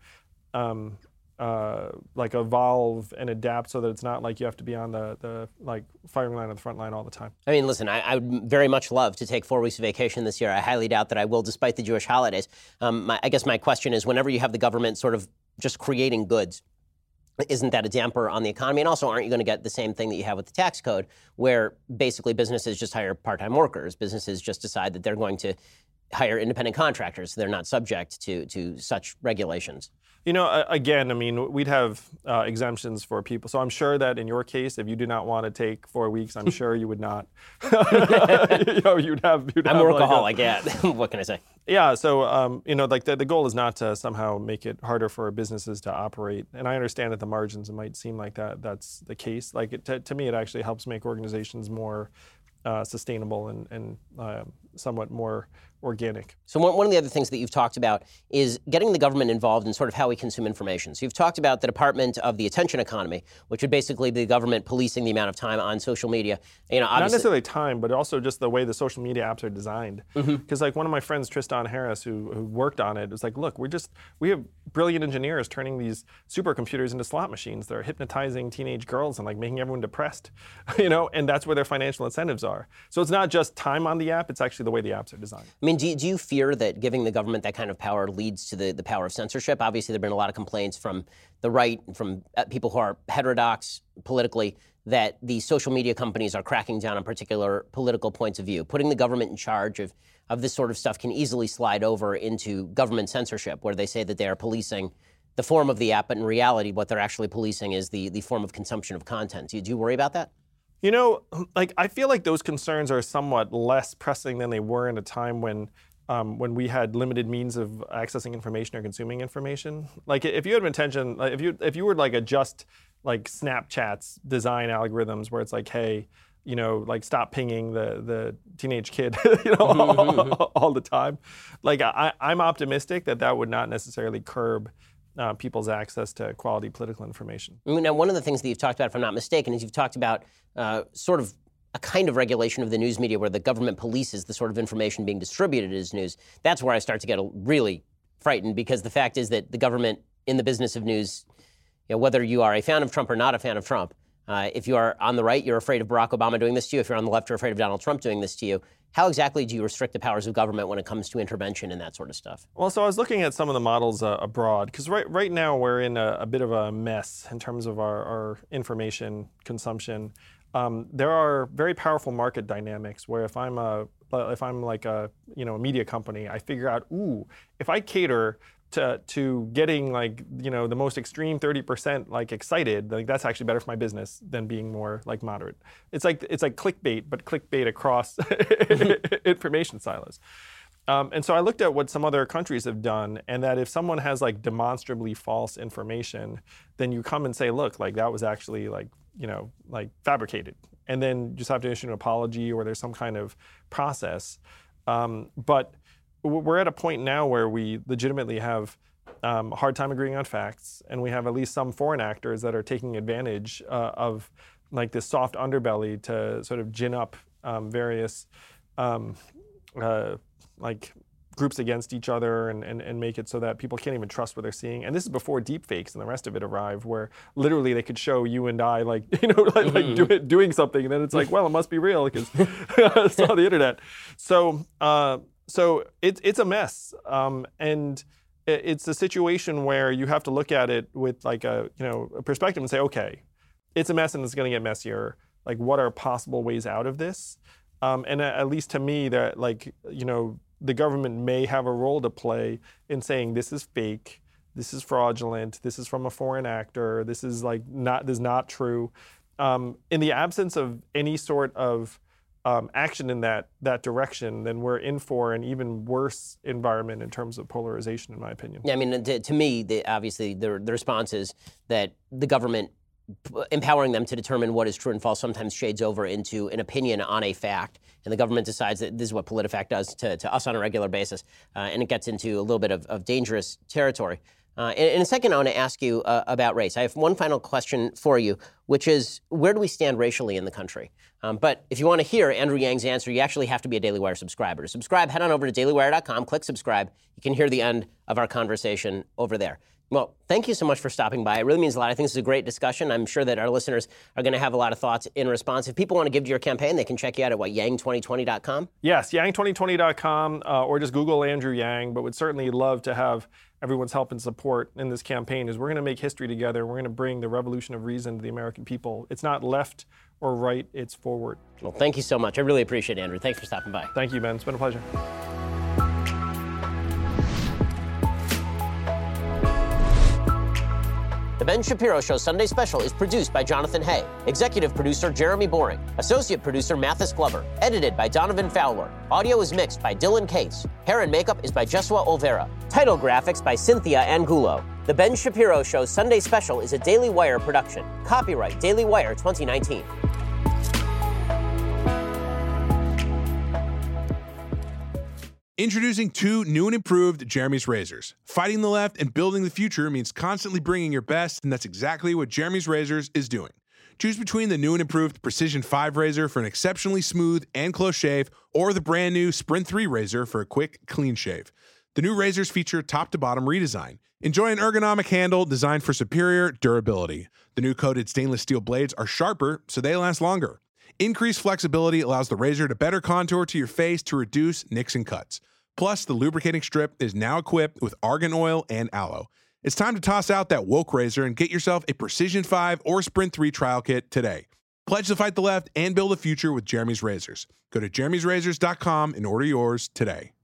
like evolve and adapt so that it's not like you have to be on the like firing line or the front line all the time. I mean, listen, I would very much love to take 4 weeks of vacation this year. I highly doubt that I will, despite the Jewish holidays. I guess my question is, whenever you have the government sort of just creating goods, isn't that a damper on the economy? And also, aren't you going to get the same thing that you have with the tax code, where basically businesses just hire part-time workers? Businesses just decide that they're going to hire independent contractors. So they're not subject to such regulations. Again, I mean, we'd have exemptions for people. So I'm sure that in your case, if you do not want to take 4 weeks, I'm sure you would not. I'm a workaholic, yeah. What can I say? Yeah, so, like the goal is not to somehow make it harder for businesses to operate. And I understand at the margins it might seem like that's the case. Like, to me, it actually helps make organizations more sustainable and somewhat more organic. So one of the other things that you've talked about is getting the government involved in sort of how we consume information. So you've talked about the Department of the Attention Economy, which would basically be the government policing the amount of time on social media. Not necessarily time, but also just the way the social media apps are designed. Because like one of my friends, Tristan Harris, who worked on it, was like, look, we have brilliant engineers turning these supercomputers into slot machines. They're hypnotizing teenage girls and like making everyone depressed, and that's where their financial incentives are. So it's not just time on the app, it's actually the way the apps are designed. I mean, do you fear that giving the government that kind of power leads to the power of censorship? Obviously, there have been a lot of complaints from the right, from people who are heterodox politically, that the social media companies are cracking down on particular political points of view. Putting the government in charge of this sort of stuff can easily slide over into government censorship, where they say that they are policing the form of the app, but in reality, what they're actually policing is the form of consumption of content. Do you worry about that? I feel like those concerns are somewhat less pressing than they were in a time when we had limited means of accessing information or consuming information. Like if you had intention, like if you were like adjust like Snapchat's design algorithms where it's like, hey, like stop pinging the teenage kid, all the time. Like I'm optimistic that would not necessarily curb people's access to quality political information. Now, one of the things that you've talked about, if I'm not mistaken, is you've talked about sort of a kind of regulation of the news media where the government polices the sort of information being distributed as news. That's where I start to get really frightened, because the fact is that the government in the business of news, whether you are a fan of Trump or not a fan of Trump, if you are on the right, you're afraid of Barack Obama doing this to you. If you're on the left, you're afraid of Donald Trump doing this to you. How exactly do you restrict the powers of government when it comes to intervention and that sort of stuff? Well, so I was looking at some of the models abroad, because right now we're in a bit of a mess in terms of our information consumption. There are very powerful market dynamics where if I'm like a media company, I figure out, if I cater to getting like the most extreme 30% like excited, like that's actually better for my business than being more like moderate. It's like clickbait, but clickbait across information silos. And so I looked at what some other countries have done, and that if someone has like demonstrably false information, then you come and say, look, like that was actually like fabricated, and then you just have to issue an apology or there's some kind of process. But we're at a point now where we legitimately have a hard time agreeing on facts, and we have at least some foreign actors that are taking advantage of like this soft underbelly to sort of gin up various like groups against each other and make it so that people can't even trust what they're seeing. And this is before deepfakes and the rest of it arrive, where literally they could show you and I like doing something, and then it's like, well, it must be real because it's on the internet. So it's a mess, and it's a situation where you have to look at it with like a perspective and say, okay, it's a mess and it's going to get messier. Like, what are possible ways out of this? And at least to me, that the government may have a role to play in saying this is fake, this is fraudulent, this is from a foreign actor, this is not true. In the absence of any sort of action in that direction, then we're in for an even worse environment in terms of polarization, in my opinion. Yeah, I mean, to me, obviously, the response is that the government empowering them to determine what is true and false sometimes shades over into an opinion on a fact. And the government decides that this is what PolitiFact does to us on a regular basis. And it gets into a little bit of dangerous territory. In a second, I want to ask you about race. I have one final question for you, which is, where do we stand racially in the country? But if you want to hear Andrew Yang's answer, you actually have to be a Daily Wire subscriber. To subscribe, head on over to dailywire.com, click subscribe. You can hear the end of our conversation over there. Well, thank you so much for stopping by. It really means a lot. I think this is a great discussion. I'm sure that our listeners are going to have a lot of thoughts in response. If people want to give to your campaign, they can check you out at yang2020.com? Yes, yang2020.com, or just Google Andrew Yang, but would certainly love to have everyone's help and support in this campaign. Is we're going to make history together. We're going to bring the revolution of reason to the American people. It's not left or right, it's forward. Well, thank you so much. I really appreciate it, Andrew. Thanks for stopping by. Thank you, Ben. It's been a pleasure. The Ben Shapiro Show Sunday Special is produced by Jonathan Hay, executive producer Jeremy Boring, associate producer Mathis Glover, edited by Donovan Fowler. Audio is mixed by Dylan Case. Hair and makeup is by Jesua Olvera. Title graphics by Cynthia Angulo. The Ben Shapiro Show Sunday Special is a Daily Wire production. Copyright Daily Wire 2019. Introducing two new and improved Jeremy's razors. Fighting the left and building the future means constantly bringing your best, and that's exactly what Jeremy's Razors is doing. Choose between the new and improved Precision 5 razor for an exceptionally smooth and close shave, or the brand new Sprint 3 razor for a quick, clean shave. The new razors feature top-to-bottom redesign. Enjoy an ergonomic handle designed for superior durability. The new coated stainless steel blades are sharper, so they last longer. Increased flexibility allows the razor to better contour to your face to reduce nicks and cuts. Plus, the lubricating strip is now equipped with argan oil and aloe. It's time to toss out that woke razor and get yourself a Precision 5 or Sprint 3 trial kit today. Pledge to fight the left and build a future with Jeremy's Razors. Go to jeremy'srazors.com and order yours today.